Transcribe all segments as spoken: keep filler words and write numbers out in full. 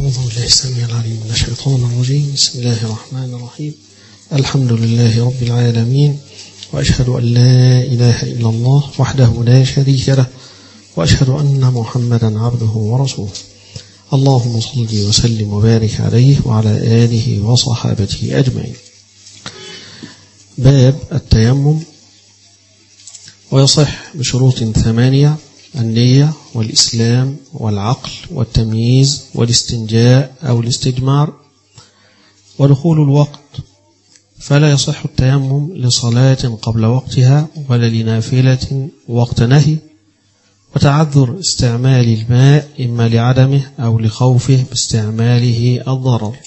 أعوذ بالله السميع العليم من الشيطان الرجيم. بسم الله الرحمن الرحيم. الحمد لله رب العالمين، وأشهد أن لا إله إلا الله وحده لا شريك له، وأشهد أن محمدا عبده ورسوله. اللهم صل وسلم وبارك عليه وعلى آله وصحابته أجمعين. باب التيمم، ويصح بشروط ثمانية: النية والإسلام والعقل والتمييز والاستنجاء أو الاستجمار ودخول الوقت. فلا يصح التيمم لصلاة قبل وقتها ولا لنافلة وقت نهي، وتعذر استعمال الماء إما لعدمه أو لخوفه باستعماله الضرر.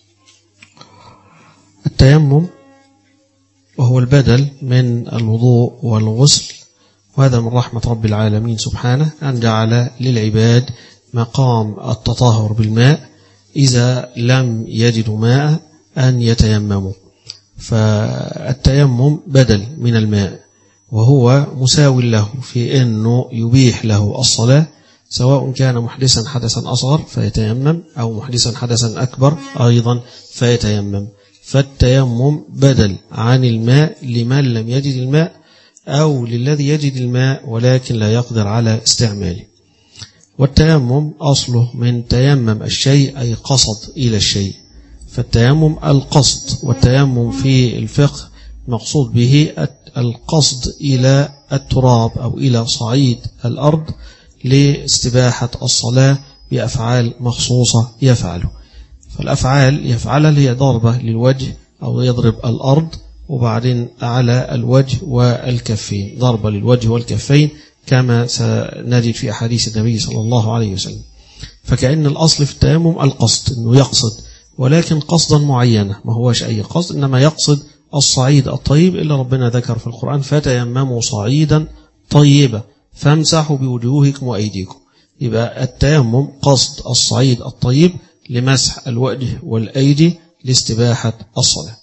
التيمم وهو البدل من الوضوء والغسل، وهذا من رحمة رب العالمين سبحانه أن جعل للعباد مقام التطهر بالماء إذا لم يجدوا ماء أن يتيمموا. فالتيمم بدل من الماء، وهو مساو له في أنه يبيح له الصلاة، سواء كان محدثا حدثا أصغر فيتيمم أو محدثا حدثا أكبر أيضا فيتيمم. فالتيمم بدل عن الماء لمن لم يجد الماء أو للذي يجد الماء ولكن لا يقدر على استعماله. والتيمم أصله من تيمم الشيء أي قصد إلى الشيء، فالتيمم القصد، والتيمم في الفقه مقصود به القصد إلى التراب أو إلى صعيد الأرض لاستباحة الصلاة بأفعال مخصوصة يفعله. فالأفعال يفعلها هي ضربة للوجه أو يضرب الأرض، وبعدين على الوجه والكفين، ضربة للوجه والكفين كما سنجد في أحاديث النبي صلى الله عليه وسلم. فكأن الأصل في التيمم القصد، أنه يقصد، ولكن قصدا معينة، ما هوش أي قصد، إنما يقصد الصعيد الطيب اللي ربنا ذكر في القرآن: فتيمموا صعيدا طيبا فامسحوا بوجوهكم وأيديكم. يبقى التيمم قصد الصعيد الطيب لمسح الوجه والأيدي لاستباحة الصلاة.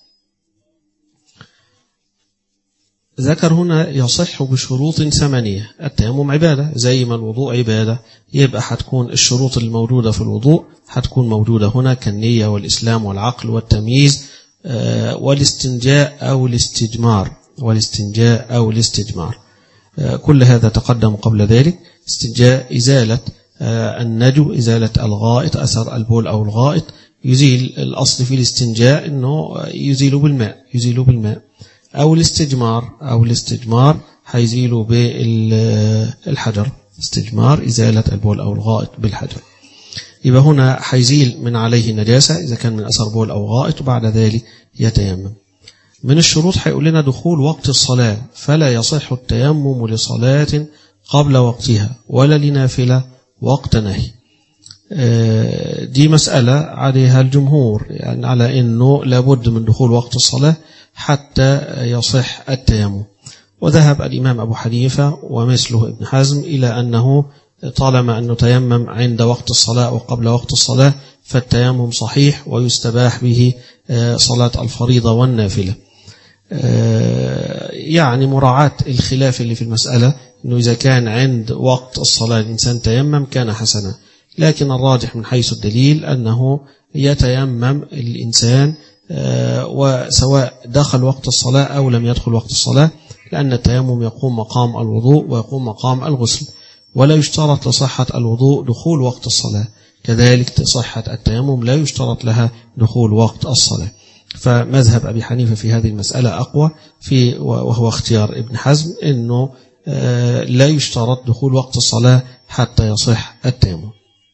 ذكر هنا يصح بشروط ثمانية. التيمم عبادة زي ما الوضوء عبادة، يبقى هتكون الشروط الموجودة في الوضوء هتكون موجودة هنا كالنية والإسلام والعقل والتمييز والاستنجاء أو الاستجمار والاستنجاء أو الاستجمار كل هذا تقدم قبل ذلك. استنجاء إزالة النجو، إزالة الغائط، أثر البول أو الغائط، يزيل. الأصل في الاستنجاء أنه يزيل بالماء يزيل بالماء أو الاستجمار أو الاستجمار حيزيله بالحجر، استجمار إزالة البول أو الغائط بالحجر. يبقى هنا حيزيل من عليه نجاسة إذا كان من أثر بول أو غائط، وبعد ذلك يتيمم. من الشروط حيقول لنا دخول وقت الصلاة، فلا يصح التيمم لصلاة قبل وقتها ولا لنافلة وقت نهي. دي مسألة عليها الجمهور، يعني على أنه لابد من دخول وقت الصلاة حتى يصح التيمم. وذهب الإمام أبو حنيفة ومثله ابن حزم إلى أنه طالما أنه تيمم عند وقت الصلاة وقبل وقت الصلاة فالتيمم صحيح ويستباح به صلاة الفريضة والنافلة. يعني مراعاة الخلاف اللي في المسألة، أنه إذا كان عند وقت الصلاة الإنسان تيمم كان حسنا، لكن الراجح من حيث الدليل أنه يتيمم الإنسان وسواء دخل وقت الصلاة أو لم يدخل وقت الصلاة، لأن التيمم يقوم مقام الوضوء ويقوم مقام الغسل، ولا يشترط لصحة الوضوء دخول وقت الصلاة، كذلك صحة التيمم لا يشترط لها دخول وقت الصلاة. فمذهب أبي حنيفة في هذه المسألة أقوى، في وهو اختيار ابن حزم أنه لا يشترط دخول وقت الصلاة حتى يصح التيمم.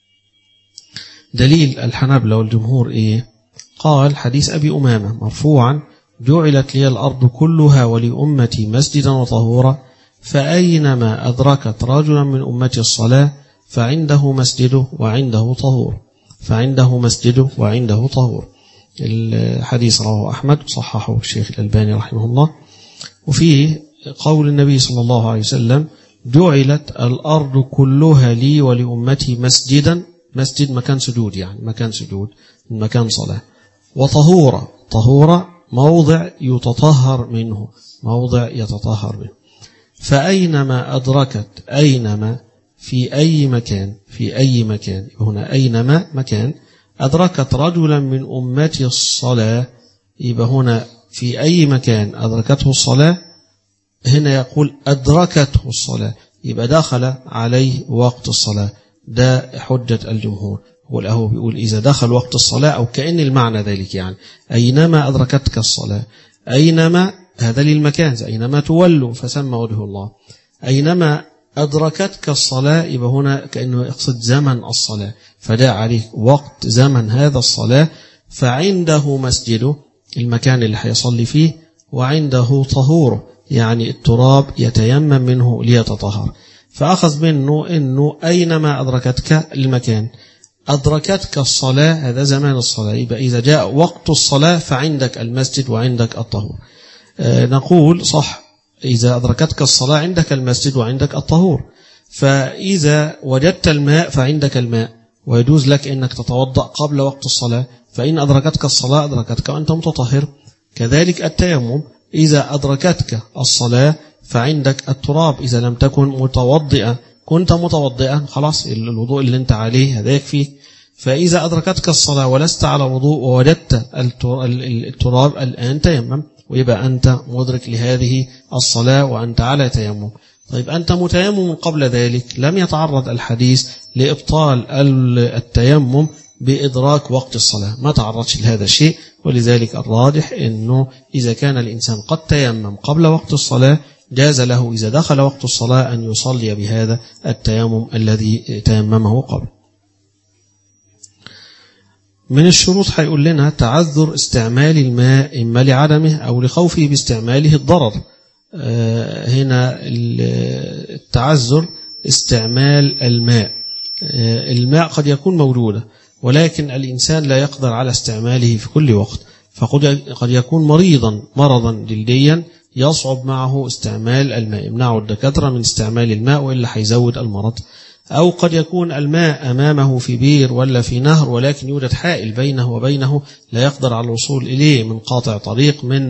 دليل الحنابلة والجمهور إيه؟ قال حديث أبي أمامة مرفوعا: جعلت لي الأرض كلها ولأمتي مسجدا وطهورا، فأينما أدركت رجلا من أمتي الصلاة فعنده مسجده وعنده طهور فعنده مسجده وعنده طهور. الحديث رواه أحمد صححه الشيخ الألباني رحمه الله. وفيه قول النبي صلى الله عليه وسلم: جعلت الأرض كلها لي ولأمتي مسجدا، مسجد مكان سجود، يعني مكان سجود مكان صلاة، وطهورا، طهورا موضع يتطهر منه، موضع يتطهر منه. فأينما أدركت، أينما في أي مكان، في أي مكان، هنا أينما مكان أدركت رجلا من أمتي الصلاة، يبقى هنا في أي مكان أدركته الصلاة، هنا يقول أدركته الصلاة، يبقى دخل عليه وقت الصلاة. ده حجة الجمهور، هو بيقول إذا دخل وقت الصلاة، أو كأن المعنى ذلك يعني أينما أدركتك الصلاة، أينما هذا للمكان، أينما تولوا فسمى وجه الله، أينما أدركتك الصلاة، يبقى هنا كأنه يقصد زمن الصلاة، فدا عليه وقت زمن هذا الصلاة، فعنده مسجده المكان اللي هيصلي فيه، وعنده طهوره يعني التراب يتيمم منه ليتطهر. فأخذ منه أنه أينما أدركتك المكان، أدركتك الصلاة هذا زمان الصلاة، يبقى إذا جاء وقت الصلاة فعندك المسجد وعندك الطهور. آه نقول صح، إذا أدركتك الصلاة عندك المسجد وعندك الطهور، فإذا وجدت الماء فعندك الماء، ويجوز لك أنك تتوضأ قبل وقت الصلاة، فإن أدركتك الصلاة أدركتك وأنت متطهر. كذلك التيمم، إذا أدركتك الصلاة فعندك التراب، إذا لم تكن متوضئا كنت متوضئا خلاص الوضوء اللي انت عليه هذا يكفي. فإذا أدركتك الصلاة ولست على وضوء ووجدت التراب الآن تيمم، ويبقى أنت مدرك لهذه الصلاة وأنت على تيمم. طيب أنت متيمم قبل ذلك، لم يتعرض الحديث لإبطال التيمم بإدراك وقت الصلاة، ما تعرضش لهذا الشيء، ولذلك الراجح أنه إذا كان الإنسان قد تيمم قبل وقت الصلاة جاز له إذا دخل وقت الصلاة أن يصلي بهذا التيمم الذي تيممه قبل. من الشروط هيقول لنا تعذر استعمال الماء إما لعدمه أو لخوفه باستعماله الضرر. هنا التعذر استعمال الماء، الماء قد يكون موجودة ولكن الإنسان لا يقدر على استعماله في كل وقت، فقد يكون مريضا مرضا جلديا يصعب معه استعمال الماء، يمنعه الدكاترة من استعمال الماء وإلا هيزود المرض. أو قد يكون الماء أمامه في بير ولا في نهر ولكن يوجد حائل بينه وبينه لا يقدر على الوصول إليه، من قاطع طريق، من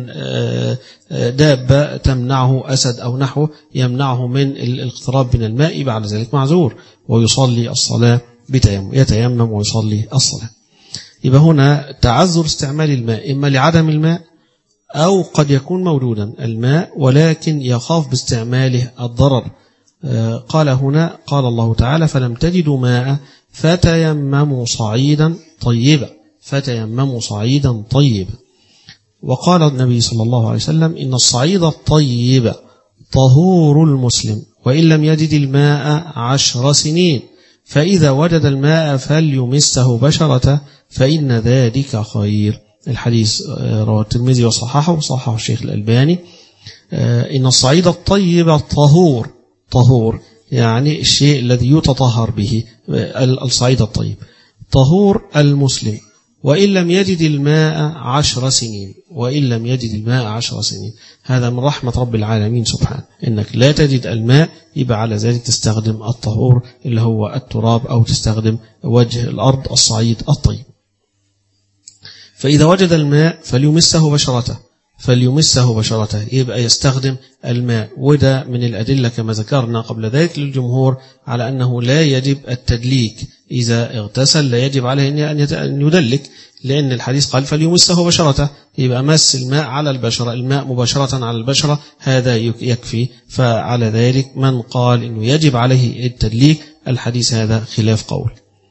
دابة تمنعه، أسد أو نحوه يمنعه من الاقتراب من الماء، بعد ذلك معذور ويصلي الصلاة بتيمم، يتيمم ويصلي الصلاة. يبقى هنا تعذر استعمال الماء إما لعدم الماء أو قد يكون موجودا الماء ولكن يخاف باستعماله الضرر. قال هنا قال الله تعالى فلم تجدوا ماء فتيمموا صعيدا طيبا، فتيمموا صعيدا طيبا. وقال النبي صلى الله عليه وسلم إن الصعيد الطيب طهور المسلم وإن لم يجد الماء عشر سنين، فإذا وجد الماء فليمسه بشرته فإن ذلك خير. الحديث رواه الترمذي وصححه وصححه الشيخ الألباني. إن الصعيد الطيب طهور، طهور يعني الشيء الذي يتطهر به، الصعيد الطيب طهور المسلم وإن لم يجد الماء عشر سنين، وإن لم يجد الماء عشر سنين. هذا من رحمة رب العالمين سبحانه، إنك لا تجد الماء يبقى على ذلك تستخدم الطهور اللي هو التراب أو تستخدم وجه الأرض الصعيد الطيب. فإذا وجد الماء فليمسه بشرته، فليمسه بشرته يبقى يستخدم الماء. وده من الأدلة كما ذكرنا قبل ذلك للجمهور على أنه لا يجب التدليك، إذا اغتسل لا يجب عليه أن يدلك، لأن الحديث قال فليمسه بشرته، يبقى مس الماء على البشرة، الماء مباشرة على البشرة هذا يكفي. فعلى ذلك من قال أنه يجب عليه التدليك الحديث هذا خلاف قول.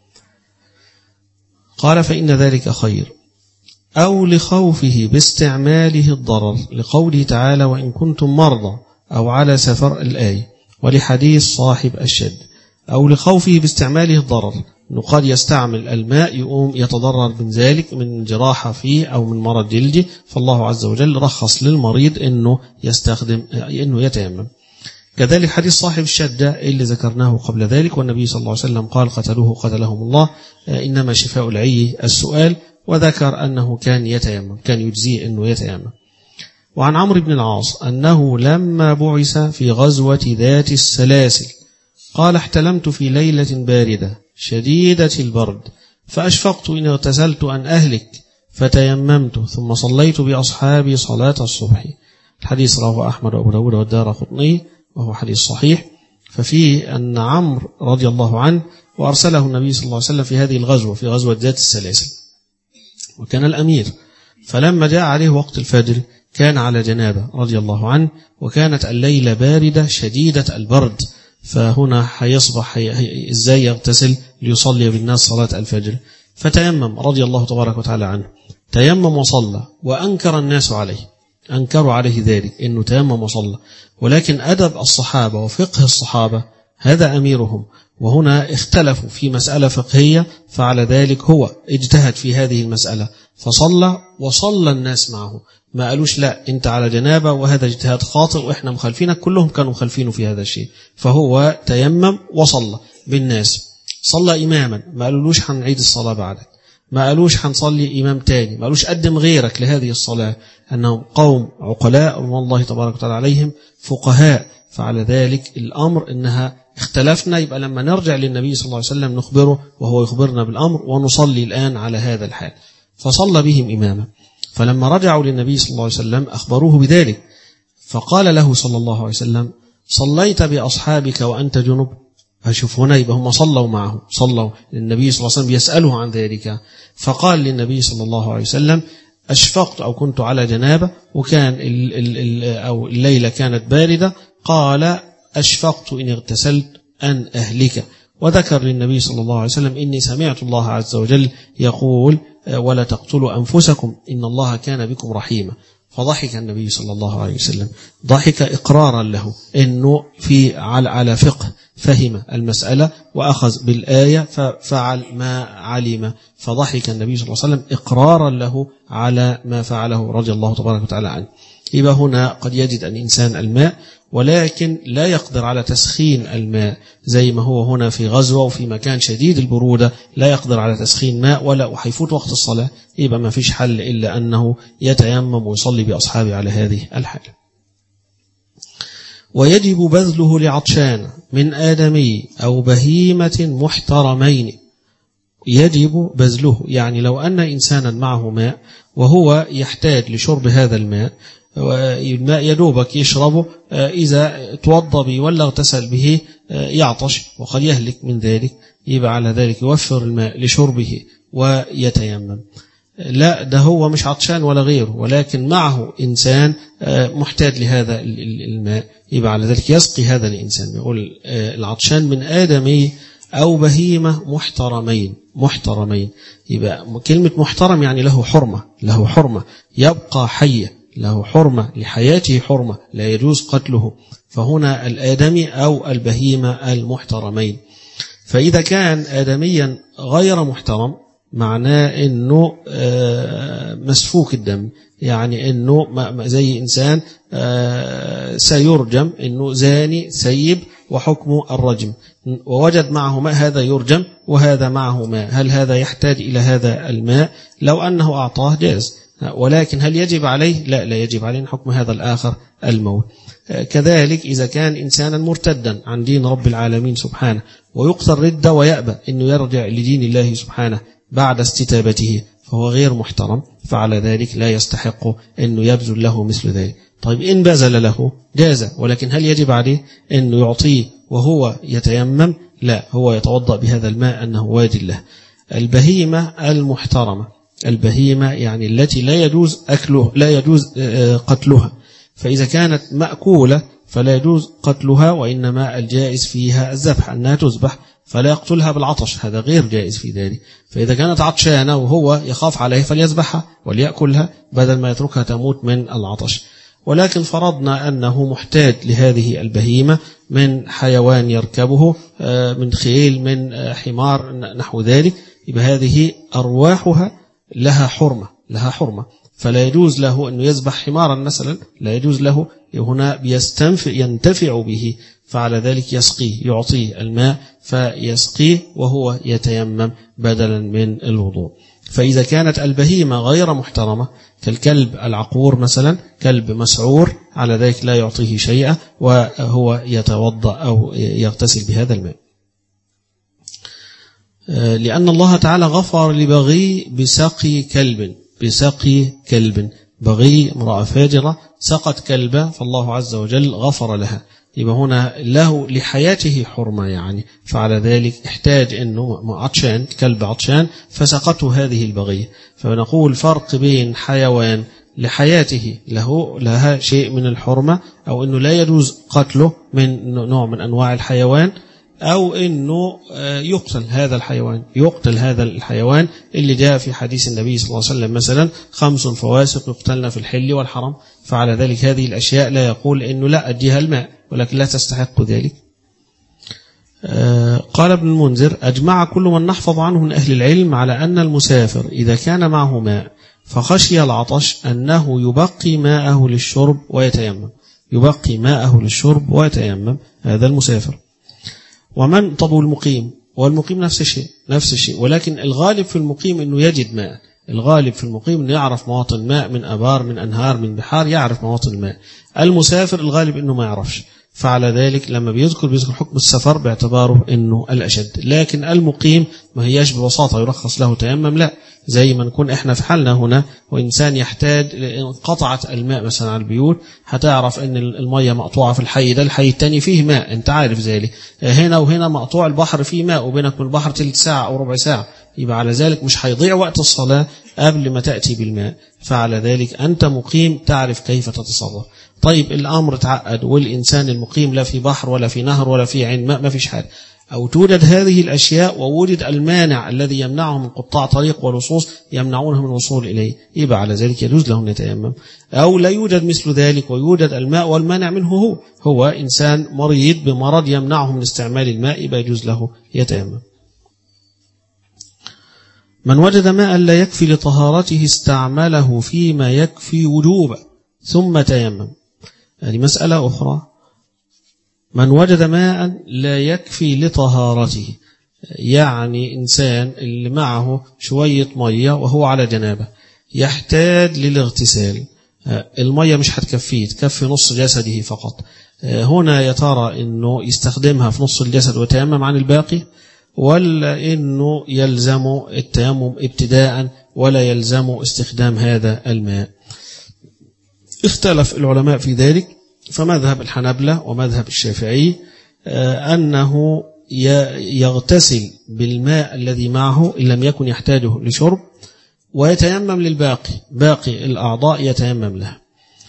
قال فإن ذلك خير أو لخوفه باستعماله الضرر، لقوله تعالى وإن كنتم مرضى أو على سفر الآية، ولحديث صاحب الشد. أو لخوفه باستعماله الضرر، أنه قد يستعمل الماء يقوم يتضرر من ذلك من جراحة فيه أو من مرض جلدي، فالله عز وجل رخص للمريض أنه يستخدم أنه يتيمم. كذلك حديث صاحب الشدة اللي ذكرناه قبل ذلك، والنبي صلى الله عليه وسلم قال قتلوه قتلهم الله إنما شفاء العي السؤال، وذكر أنه كان يتيمم، كان يجزيه أنه يتيمم. وعن عمرو بن العاص أنه لما بعث في غزوة ذات السلاسل قال احتلمت في ليلة باردة شديدة البرد فأشفقت إن اغتسلت أن أهلك فتيممت ثم صليت بأصحابي صلاة الصبح. الحديث رواه أحمد وأبو داود والدارقطني وهو حديث صحيح. ففي أن عمرو رضي الله عنه وأرسله النبي صلى الله عليه وسلم في هذه الغزوة في غزوة ذات السلاسل، وكان الأمير، فلما جاء عليه وقت الفجر كان على جنابه رضي الله عنه، وكانت الليلة باردة شديدة البرد، فهنا هيصبح إزاي يغتسل ليصلي بالناس صلاة الفجر؟ فتيمم رضي الله تبارك وتعالى عنه، تيمم وصلى، وأنكر الناس عليه، أنكروا عليه ذلك إنه تيمم وصلى، ولكن أدب الصحابة وفقه الصحابة هذا أميرهم، وهنا اختلفوا في مسألة فقهية، فعلى ذلك هو اجتهد في هذه المسألة فصلى وصلى الناس معه، ما قالوش لا أنت على جنابة وهذا اجتهاد خاطئ وإحنا مخالفينك، كلهم كانوا مخالفينه في هذا الشيء، فهو تيمم وصلى بالناس، صلى إماما، ما قالولوش هنعيد الصلاة بعدك، ما قالوش هنصلي إمام تاني، ما قالوش قدم غيرك لهذه الصلاة، أنهم قوم عقلاء والله تبارك وتعالى عليهم فقهاء، فعلى ذلك الأمر إنها اختلفنا، يبقى لما نرجع للنبي صلى الله عليه وسلم نخبره وهو يخبرنا بالأمر، ونصلي الآن على هذا الحال. فصلى بهم إماما، فلما رجعوا للنبي صلى الله عليه وسلم أخبروه بذلك، فقال له صلى الله عليه وسلم صليت بأصحابك وأنت جنب؟ هشوف هنا يبقى هم صلوا معه، صلوا للنبي صلى الله عليه وسلم يسأله عن ذلك، فقال للنبي صلى الله عليه وسلم أشفقت أو كنت على جنابة وكان ال ال ال أو الليلة كانت باردة، قال أشفقت إن اغتسلت أن أهلك، وذكر للنبي صلى الله عليه وسلم إني سمعت الله عز وجل يقول ولا تقتلوا أنفسكم إن الله كان بكم رحيما، فضحك النبي صلى الله عليه وسلم، ضحك إقرارا له إنه في على فقه فهم المسألة وأخذ بالآية ففعل ما علم، فضحك النبي صلى الله عليه وسلم إقرارا له على ما فعله رضي الله تبارك وتعالى عنه. يبقى هنا قد يجد الإنسان الماء ولكن لا يقدر على تسخين الماء، زي ما هو هنا في غزوة وفي مكان شديد البرودة لا يقدر على تسخين ماء ولا وحيفوت وقت الصلاة، يبقى ما فيش حل إلا أنه يتيمم ويصلي بأصحابه على هذه الحالة. ويجب بذله لعطشان من آدمي أو بهيمة محترمين، يجب بذله، يعني لو أن إنسانا معه ماء وهو يحتاج لشرب هذا الماء، الماء يدوبك يشربه، إذا توضى به ولا اغتسل به يعطش وقد يهلك من ذلك، يبقى على ذلك يوفر الماء لشربه ويتيمم. لا ده هو مش عطشان ولا غيره، ولكن معه إنسان محتاج لهذا الماء، يبقى على ذلك يسقي هذا الإنسان. يقول العطشان من آدمي أو بهيمة محترمين، محترمين يبقى كلمة محترم يعني له حرمة، له حرمة يبقى حية، له حرمة لحياته، حرمة لا يجوز قتله، فهنا الآدمي أو البهيمة المحترمين. فإذا كان آدميا غير محترم معناه أنه مسفوك الدم، يعني أنه زي إنسان سيرجم، أنه زاني سيب وحكم الرجم، ووجد معه ماء هذا يرجم وهذا معه ماء، هل هذا يحتاج إلى هذا الماء؟ لو أنه أعطاه جاز، ولكن هل يجب عليه؟ لا لا يجب عليه، حكم هذا الآخر الموت. كذلك إذا كان إنسانا مرتدا عن دين رب العالمين سبحانه ويقتل ردة ويأبى أنه يرجع لدين الله سبحانه بعد استتابته، فهو غير محترم، فعلى ذلك لا يستحق أنه يبذل له مثل ذلك. طيب إن بذل له جاز، ولكن هل يجب عليه أنه يعطيه وهو يتيمم؟ لا، هو يتوضأ بهذا الماء أنه واد له. البهيمة المحترمة، البهيمة يعني التي لا يجوز أكله، لا يجوز قتلها، فإذا كانت مأكولة فلا يجوز قتلها، وإنما الجائز فيها الذبح، أنها تذبح فلا يقتلها بالعطش، هذا غير جائز في ذلك. فإذا كانت عطشانة وهو يخاف عليه فليذبحها وليأكلها بدل ما يتركها تموت من العطش. ولكن فرضنا أنه محتاج لهذه البهيمة من حيوان يركبه، من خيل، من حمار، نحو ذلك، يبقى هذه أرواحها لها حرمة، لها حرمة، فلا يجوز له أن يذبح حمارا مثلا، لا يجوز له، هنا بيستنفع ينتفع به، فعلى ذلك يسقيه، يعطيه الماء فيسقيه وهو يتيمم بدلا من الوضوء. فإذا كانت البهيمة غير محترمة كالكلب العقور مثلا، كلب مسعور، على ذلك لا يعطيه شيئا وهو يتوضأ أو يغتسل بهذا الماء، لأن الله تعالى غفر لبغي بسقي كلب، بسقي كلب، بغي امرأة فاجرة سقت كلبة فالله عز وجل غفر لها، يبقى هنا له لحياته حرمة يعني، فعلى ذلك احتاج أنه عطشان كلب عطشان فسقته هذه البغية. فنقول فرق بين حيوان لحياته له لها شيء من الحرمة، أو أنه لا يجوز قتله من نوع من أنواع الحيوان، أو أنه يقتل هذا الحيوان يقتل هذا الحيوان اللي جاء في حديث النبي صلى الله عليه وسلم مثلا خمس فواسق يقتلن في الحل والحرم. فعلى ذلك هذه الأشياء لا يقول أنه لا أديها الماء، ولكن لا تستحق ذلك. قال ابن المنذر: أجمع كل من نحفظ عنه من أهل العلم على أن المسافر إذا كان معه ماء فخشي العطش أنه يبقي ماءه للشرب ويتيمم يبقي ماءه للشرب ويتيمم هذا المسافر. ومن طب المقيم، والمقيم نفس الشيء نفس الشيء ولكن الغالب في المقيم أنه يجد ماء. الغالب في المقيم أنه يعرف مواطن ماء من أبار من أنهار من بحار، يعرف مواطن الماء. المسافر الغالب أنه ما يعرفش، فعلى ذلك لما بيذكر بيذكر حكم السفر باعتباره أنه الأشد. لكن المقيم ما هياش ببساطة يرخص له تيمم، لا، زي ما نكون احنا في حالنا هنا وإنسان يحتاج انقطعت الماء مثلا على البيوت، هتعرف ان المية مقطوعة في الحي ده، الحي التاني فيه ماء، انت عارف ذلك. هنا وهنا مقطوع البحر فيه ماء وبينك من البحر تلت ساعة أو ربع ساعة، يبقى على ذلك مش هيضيع وقت الصلاة قبل ما تأتي بالماء. فعلى ذلك أنت مقيم تعرف كيف تتصرف. طيب الأمر تعقد والإنسان المقيم لا في بحر ولا في نهر ولا في عين ماء، ما فيش حاجة، أو توجد هذه الأشياء ووجد المانع الذي يمنعه من قطاع طريق ولصوص يمنعونه من الوصول إليه، يبقى على ذلك يجوز له أن يتيمم. أو لا يوجد مثل ذلك ويوجد الماء والمانع منه هو هو إنسان مريض بمرض يمنعه من استعمال الماء، يبقى يجوز له يتيمم. من وجد ماء لا يكفي لطهارته استعمله فيما يكفي وجوبا ثم تيمم. هذه مسألة أخرى. من وجد ماء لا يكفي لطهارته، يعني إنسان اللي معه شوية مية وهو على جنابه يحتاج للاغتسال، المية مش هتكفيه، تكفي نص جسده فقط. هنا يا ترى إنه يستخدمها في نص الجسد ويتيمم عن الباقي، ولا إنه يلزم التيمم ابتداء ولا يلزم استخدام هذا الماء؟ اختلف العلماء في ذلك. فمذهب الحنبلة ومذهب الشافعي أنه يغتسل بالماء الذي معه إن لم يكن يحتاجه لشرب، ويتيمم للباقي، باقي الأعضاء يتيمم له.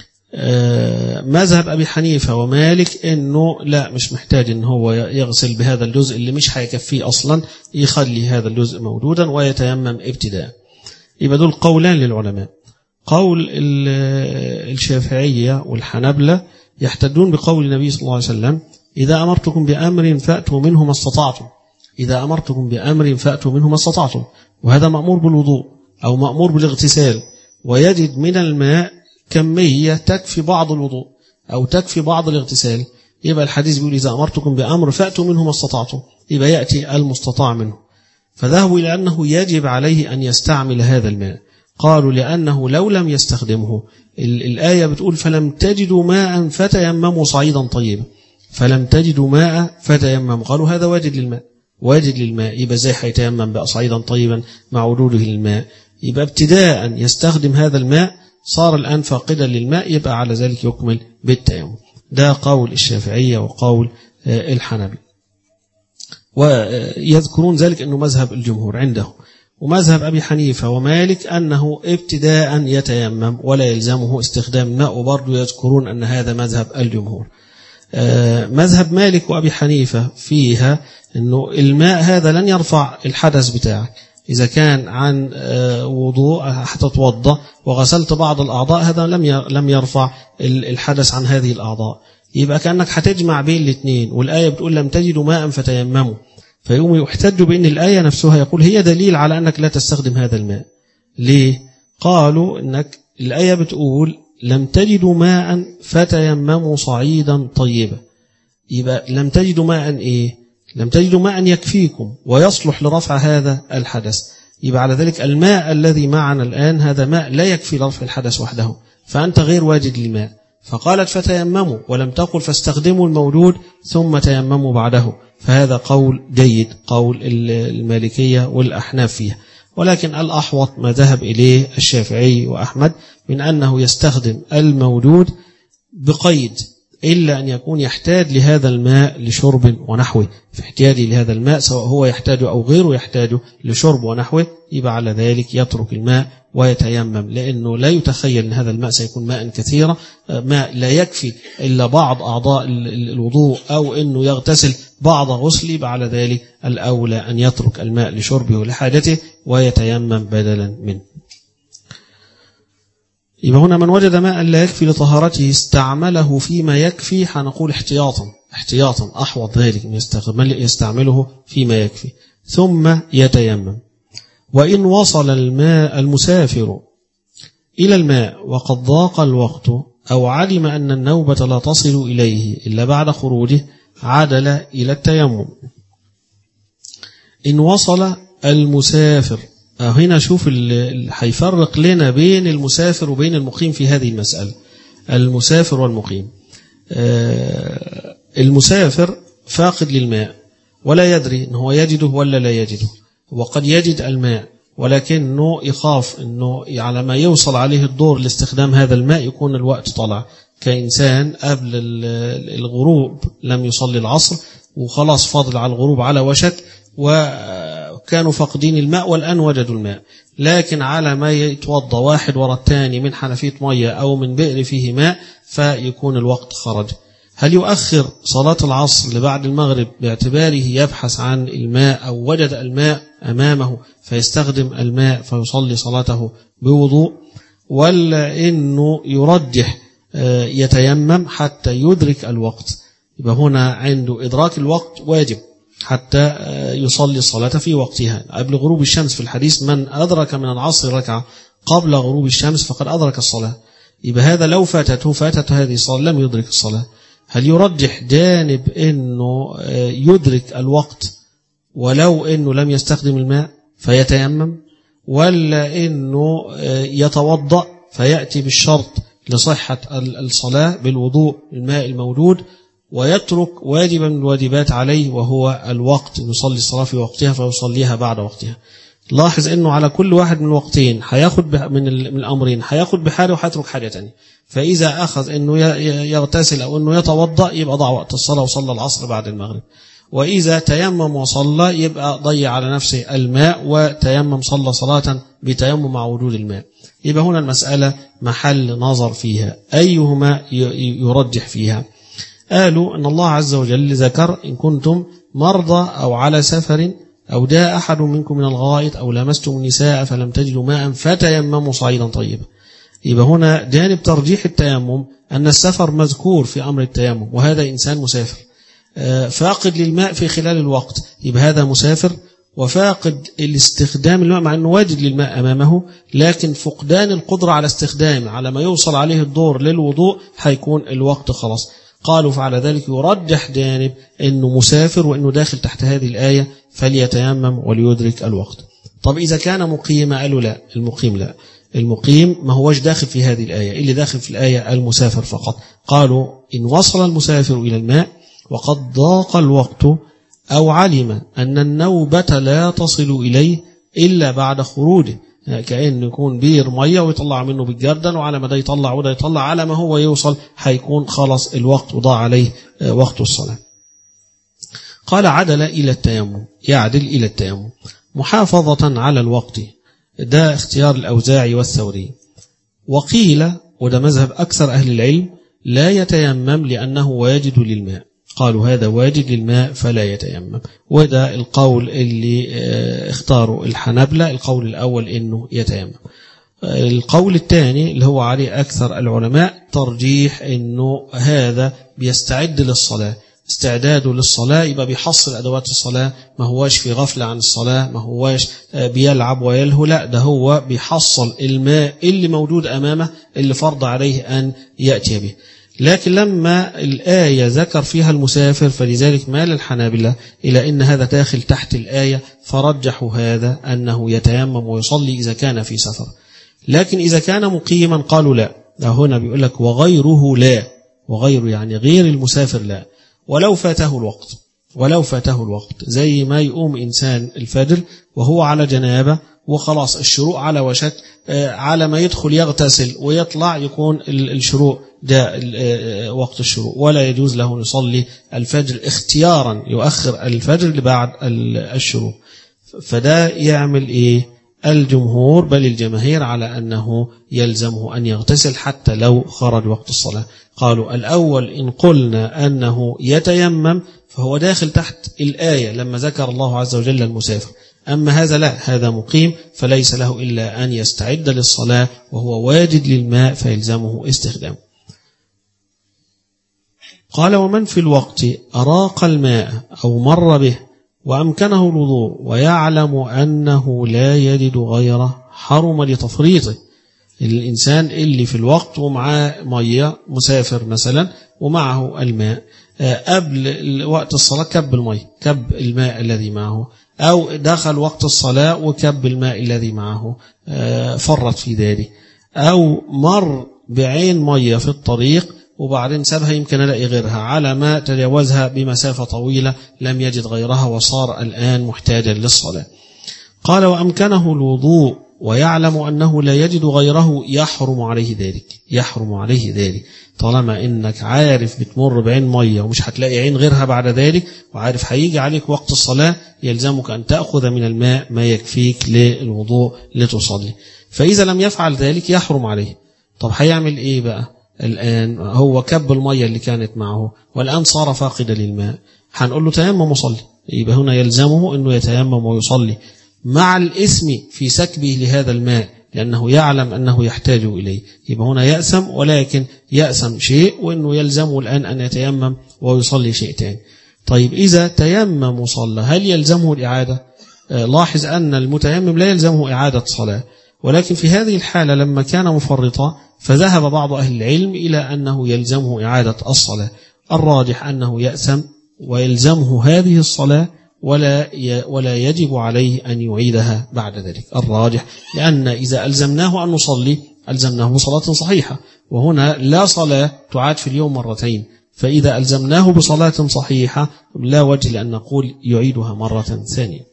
مذهب أبي حنيفة ومالك أنه لا، مش محتاج أنه هو يغسل بهذا الجزء اللي مش هيكفيه أصلا، يخلي هذا الجزء موجودا ويتيمم ابتداء. يبقى دول قولان للعلماء. قول الشافعية والحنبلة يحتجون بقول النبي صلى الله عليه وسلم: إذا أمرتكم بأمر فأتوا منه ما استطعتم إذا أمرتكم بأمر فأتوا منه ما استطعتم وهذا مأمور بالوضوء أو مأمور بالاغتسال، ويجد من الماء كمية تكفي بعض الوضوء أو تكفي بعض الاغتسال. يبقى الحديث بيقول: إذا أمرتكم بأمر فأتوا منه ما استطعتم، يبقى يأتي المستطاع منه. فذهبوا إلى أنه يجب عليه أن يستعمل هذا الماء. قالوا لأنه لو لم يستخدمه، الآية بتقول: فلم تجدوا ماء فتيمموا صعيدا طيبا، فلم تجدوا ماء فتيمموا. قالوا هذا واجد للماء واجد للماء يبقى ازاي هيتيمم بقى صعيدا طيبا مع وجوده للماء؟ يبقى ابتداء يستخدم هذا الماء، صار الآن فاقدا للماء، يبقى على ذلك يكمل بالتيمم. ده قول الشافعية وقول الحنبلة، ويذكرون ذلك أنه مذهب الجمهور عنده. ومذهب أبي حنيفة ومالك أنه ابتداء يتيمم ولا يلزمه استخدام الماء، وبرضه يذكرون أن هذا مذهب الجمهور. مذهب مالك وأبي حنيفة فيها أنه الماء هذا لن يرفع الحدث بتاعك. إذا كان عن وضوء هتتوضأ وغسلت بعض الأعضاء، هذا لم يرفع الحدث عن هذه الأعضاء، يبقى كأنك هتجمع بين الاثنين. والآية بتقول: لم تجدوا ماء فتيمموا، فيقوم يحتج بأن الآية نفسها يقول هي دليل على أنك لا تستخدم هذا الماء. ليه؟ قالوا أنك الآية بتقول: لم تجدوا ماء فتيمموا صعيدا طيبا، يبقى لم تجدوا ماء إيه؟ لم تجدوا ماء يكفيكم ويصلح لرفع هذا الحدث. يبقى على ذلك الماء الذي معنا الآن هذا ماء لا يكفي لرفع الحدث وحده، فأنت غير واجد للماء. فقالت: فتيمموا، ولم تقل فاستخدموا الموجود ثم تيمموا بعده. فهذا قول جيد، قول المالكية والأحناف فيها. ولكن الأحوط ما ذهب إليه الشافعي وأحمد من أنه يستخدم الموجود بقيد إلا أن يكون يحتاج لهذا الماء لشرب ونحوه، في احتياجه لهذا الماء سواء هو يحتاجه أو غيره يحتاجه لشرب ونحوه، يبقى على ذلك يترك الماء ويتيمم، لأنه لا يتخيل أن هذا الماء سيكون ماء كثيرا، ماء لا يكفي إلا بعض أعضاء الوضوء أو أنه يغتسل بعض غسل، يبقى على ذلك الأولى أن يترك الماء لشربه ولحاجته ويتيمم بدلا منه. يبقى هنا من وجد ماء لا يكفي لطهارته استعمله فيما يكفي، هنقول احتياطا احتياطا أحوط ذلك يستعمله فيما يكفي ثم يتيمم. وإن وصل الماء المسافر إلى الماء وقد ضاق الوقت أو علم أن النوبة لا تصل إليه إلا بعد خروجه عدل إلى التيمم. إن وصل المسافر، هنا شوف اللي هيفرق لنا بين المسافر وبين المقيم في هذه المسألة، المسافر والمقيم. المسافر فاقد للماء ولا يدري أنه هو يجده ولا لا يجده، وقد يجد الماء ولكنه يخاف أنه على ما يوصل عليه الدور لاستخدام هذا الماء يكون الوقت طلع، كإنسان قبل الغروب لم يصلي العصر وخلاص فاضل على الغروب على وشك وكانوا فاقدين الماء والآن وجدوا الماء، لكن على ما يتوضى واحد وراء الثاني من حنفية مية أو من بئر فيه ماء فيكون الوقت خرج. هل يؤخر صلاة العصر لبعد المغرب باعتباره يبحث عن الماء أو وجد الماء أمامه فيستخدم الماء فيصلي صلاته بوضوء، ولا إنه يرجح يتيمم حتى يدرك الوقت؟ يبقى هنا عنده إدراك الوقت واجب حتى يصلي الصلاة في وقتها قبل غروب الشمس. في الحديث من أدرك من العصر ركعة قبل غروب الشمس فقد أدرك الصلاة. يبقى هذا لو فاتته فاتت هذه الصلاة لم يدرك الصلاة. هل يرجح جانب أنه يدرك الوقت ولو أنه لم يستخدم الماء فيتيمم، ولا أنه يتوضأ فيأتي بالشرط لصحة الصلاة بالوضوء الماء الموجود ويترك واجبا من الواجبات عليه وهو الوقت، يصلي الصلاة في وقتها فيصليها بعد وقتها؟ لاحظ أنه على كل واحد من الوقتين هياخد من الأمرين، هياخد بحاجة وهيترك حاجة تانية. فإذا أخذ أنه يغتسل أو أنه يتوضأ يبقى ضاع وقت الصلاة وصلى العصر بعد المغرب، وإذا تيمم وصلى يبقى ضيع على نفسه الماء وتيمم صلى صلاة بتيمم مع وجود الماء. يبقى هنا المسألة محل نظر فيها أيهما يرجح فيها. قالوا أن الله عز وجل ذكر إن كنتم مرضى أو على سفر أو جاء أحد منكم من الغائط أو لمستم النساء فلم تجدوا ماء فتيمموا صعيدا طيبا. يبقى هنا جانب ترجيح التيمم أن السفر مذكور في أمر التيمم، وهذا إنسان مسافر فاقد للماء في خلال الوقت، يبقى هذا مسافر وفاقد الاستخدام الماء مع أنه واجد للماء أمامه، لكن فقدان القدرة على استخدامه على ما يوصل عليه الدور للوضوء هيكون الوقت خلاص. قالوا فعلى ذلك يرجح جانب أنه مسافر وأنه داخل تحت هذه الآية فليتيمم وليدرك الوقت. طب إذا كان مقيم قالوا لا، المقيم لا، المقيم ما هوش داخل في هذه الآية، اللي داخل في الآية المسافر فقط. قالوا إن وصل المسافر إلى الماء وقد ضاق الوقت أو علم أن النوبة لا تصل إليه إلا بعد خروجه، كأن يكون بير مية ويطلع منه بالجردل، وعلى ما ده يطلع وده يطلع على ما هو يوصل هيكون خلص الوقت وضاع عليه وقت الصلاة. قال عدل إلى التيمم، يعدل إلى التيمم محافظة على الوقت، ده اختيار الأوزاعي والثوري. وقيل وده مذهب أكثر أهل العلم لا يتيمم لأنه واجد للماء، قالوا هذا واجد للماء فلا يتيمم، وده القول اللي اختاروا الحنابلة، القول الأول إنه يتيمم. القول الثاني اللي هو عليه أكثر العلماء ترجيح إنه هذا بيستعد للصلاة، استعداده للصلاة يبقى بيحصل أدوات الصلاة، ما هواش في غفلة عن الصلاة، ما هواش بيلعب ويلهو، لا ده هو بيحصل الماء اللي موجود أمامه اللي فرض عليه أن يأتي به. لكن لما الآية ذكر فيها المسافر فلذلك مال الحنابلة إلى أن هذا داخل تحت الآية، فرجحوا هذا أنه يتيمم ويصلي إذا كان في سفر. لكن إذا كان مقيما قالوا لا، هنا بيقول لك وغيره لا، وغيره يعني غير المسافر لا، ولو فاته الوقت، ولو فاته الوقت زي ما يقوم إنسان الفجر وهو على جنابه وخلاص الشروق على وشك، على ما يدخل يغتسل ويطلع يكون الشروق ده وقت الشروق، ولا يجوز له يصلي الفجر اختيارا يؤخر الفجر لبعد الشروق. فده يعمل إيه؟ الجمهور بل الجماهير على أنه يلزمه أن يغتسل حتى لو خرج وقت الصلاة. قالوا الأول إن قلنا أنه يتيمم فهو داخل تحت الآية لما ذكر الله عز وجل المسافر، أما هذا لا، هذا مقيم فليس له إلا أن يستعد للصلاة وهو واجد للماء فيلزمه استخدامه. قال ومن في الوقت أراق الماء أو مر به وأمكنه الوضوء ويعلم أنه لا يجد غيره حرم لتفريطه. الإنسان اللي في الوقت ومعاه مية، مسافر مثلا ومعه الماء، قبل وقت الصلاة كب المية، كب الماء الذي معه، أو دخل وقت الصلاة وكب الماء الذي معه، فرط في ذلك، أو مر بعين مية في الطريق وبعدين سابها يمكن ألاقي غيرها، على ما تجاوزها بمسافة طويلة لم يجد غيرها وصار الآن محتاجا للصلاة. قال وأمكنه الوضوء ويعلم أنه لا يجد غيره يحرم عليه ذلك، يحرم عليه ذلك طالما إنك عارف بتمر بعين مية ومش هتلاقي عين غيرها بعد ذلك، وعارف هيجي عليك وقت الصلاة، يلزمك أن تأخذ من الماء ما يكفيك للوضوء لتصلي. فإذا لم يفعل ذلك يحرم عليه. طب هيعمل إيه بقى؟ الآن هو كب المية اللي كانت معه والآن صار فاقدا للماء، هنقول له تيمم وصلي. يبقى هنا يلزمه أنه يتيمم ويصلي مع الإثم في سكبه لهذا الماء لأنه يعلم أنه يحتاج إليه. يبقى هنا يأسم، ولكن يأسم شيء وأنه يلزمه الآن أن يتيمم ويصلي شيء تاني. طيب إذا تيمم وصلى هل يلزمه الإعادة؟ آه لاحظ أن المتيمم لا يلزمه إعادة صلاة، ولكن في هذه الحالة لما كان مفرطا فذهب بعض أهل العلم إلى أنه يلزمه إعادة الصلاة. الراجح أنه يأسم ويلزمه هذه الصلاة ولا ولا يجب عليه أن يعيدها بعد ذلك. الراجح لأن إذا ألزمناه أن نصلي ألزمناه بصلاة صحيحة، وهنا لا صلاة تعاد في اليوم مرتين، فإذا ألزمناه بصلاة صحيحة لا وجه لأن نقول يعيدها مرة ثانية.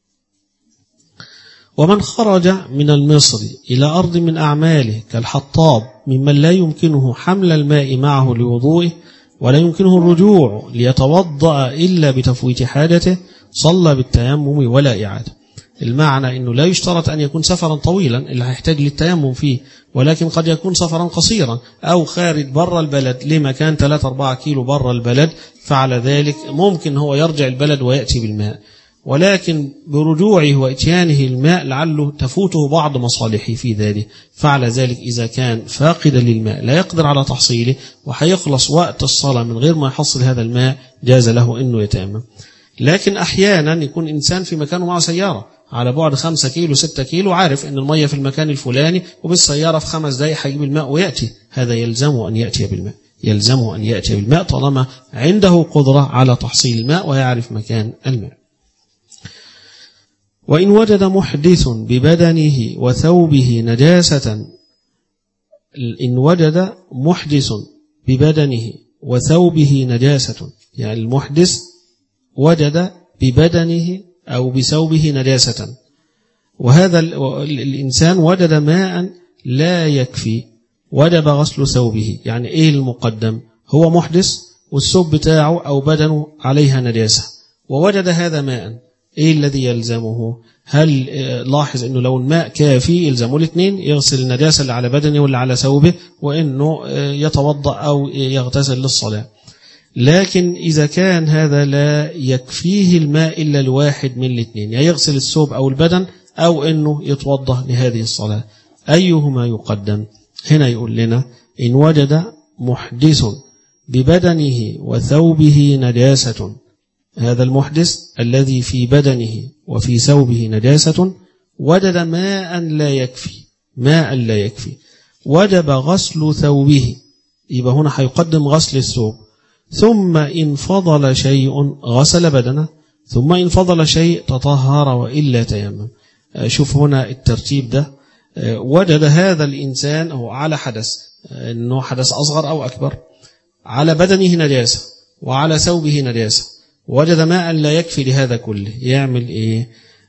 ومن خرج من المصر إلى أرض من أعماله كالحطاب ممن لا يمكنه حمل الماء معه لوضوئه ولا يمكنه الرجوع ليتوضأ إلا بتفويت حاجته صلى بالتيمم ولا إعادة. المعنى أنه لا يشترط أن يكون سفرا طويلا اللي هيحتاج للتيمم فيه، ولكن قد يكون سفرا قصيرا أو خارج بر البلد لمكان ثلاثة أربعة كيلو بر البلد، فعلى ذلك ممكن هو يرجع البلد ويأتي بالماء، ولكن برجوعه وإتيانه الماء لعله تفوته بعض مصالحه في ذلك، فعلى ذلك إذا كان فاقدا للماء لا يقدر على تحصيله وحيخلص وقت الصلاة من غير ما يحصل هذا الماء جاز له أنه يتيمم. لكن أحيانا يكون إنسان في مكانه مع سيارة على بعد خمسة كيلو ستة كيلو، عارف أن المية في المكان الفلاني وبالسيارة في خمس دقائق هيجيب الماء ويأتي، هذا يلزمه أن يأتي بالماء، يلزمه أن يأتي بالماء طالما عنده قدرة على تحصيل الماء ويعرف مكان الماء. وإن وجد محدث ببدنه وثوبه نجاسة، إن وجد محدث ببدنه وثوبه نجاسة، يعني المحدث وجد ببدنه أو بثوبه نجاسة، وهذا الإنسان وجد ماء لا يكفي، وجب غسل ثوبه. يعني إيه المقدم؟ هو محدث والثوب بتاعه أو بدنه عليها نجاسة ووجد هذا ماء، إيه الذي يلزمه؟ هل لاحظ أنه لو الماء كافي يلزمه الاثنين، يغسل النجاسة اللي على بدنه واللي على ثوبه وأنه يتوضأ أو يغتسل للصلاة. لكن إذا كان هذا لا يكفيه الماء إلا الواحد من الاثنين، يعني يغسل الثوب أو البدن أو أنه يتوضأ لهذه الصلاة، أيهما يقدم؟ هنا يقول لنا إن وجد محدث ببدنه وثوبه نجاسة، هذا المحدث الذي في بدنه وفي ثوبه نجاسة وجد ماء لا يكفي، ماء لا يكفي، وجب غسل ثوبه، يبقى هنا هيقدم غسل الثوب، ثم إن فضل شيء غسل بدنه، ثم إن فضل شيء تطهر وإلا تيمم. شوف هنا الترتيب ده، وجد هذا الإنسان هو على حدث، إنه حدث أصغر أو أكبر، على بدنه نجاسة وعلى ثوبه نجاسة، وجد ماء لا يكفي لهذا كله، يعمل إيه؟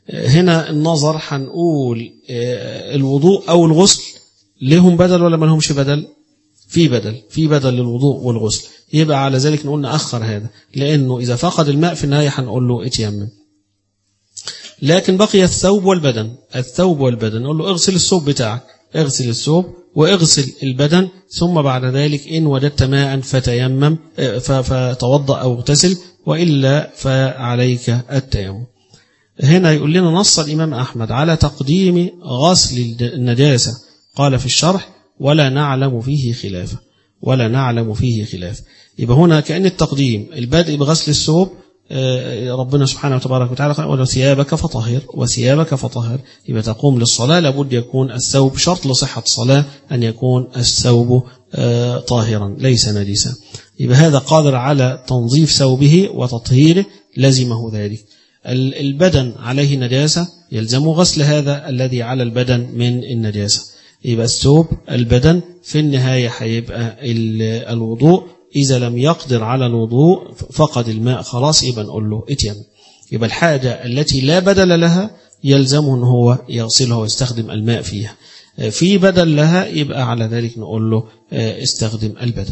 هنا النظر هنقول الوضوء أو الغسل لهم بدل ولا ما لهمش بدل؟ في بدل في بدل للوضوء والغسل، يبقى على ذلك نقول نأخر هذا، لأنه إذا فقد الماء في النهاية هنقول له اتيمم. لكن بقي الثوب والبدن، الثوب والبدن نقول له اغسل الثوب بتاعك، اغسل الثوب واغسل البدن، ثم بعد ذلك إن وجدت ماء فتيمم فتوضأ أو اغتسل، وإلا فعليك التيمم. هنا يقول لنا نص الإمام أحمد على تقديم غسل النجاسة، قال في الشرح ولا نعلم فيه خلافا، ولا نعلم فيه خلاف. يبقى هنا كأن التقديم البدء بغسل الثوب، ربنا سبحانه وتبارك وتعالى قال وثيابك فطهر، وثيابك فطهر، يبقى تقوم للصلاة لابد يكون الثوب، شرط لصحة الصلاة أن يكون الثوب طاهرا ليس نجسا. يبقى هذا قادر على تنظيف ثوبه وتطهيره، لزمه ذلك. البدن عليه نجاسة يلزم غسل هذا الذي على البدن من النجاسة، يبقى الثوب البدن في النهاية هيبقى الوضوء، إذا لم يقدر على الوضوء فقد الماء خلاص يبقى نقول له اتيمم. يبقى الحاجة التي لا بدل لها يلزمه أن هو يغسلها ويستخدم الماء فيها، في بدل لها يبقى على ذلك نقول له استخدم البدل.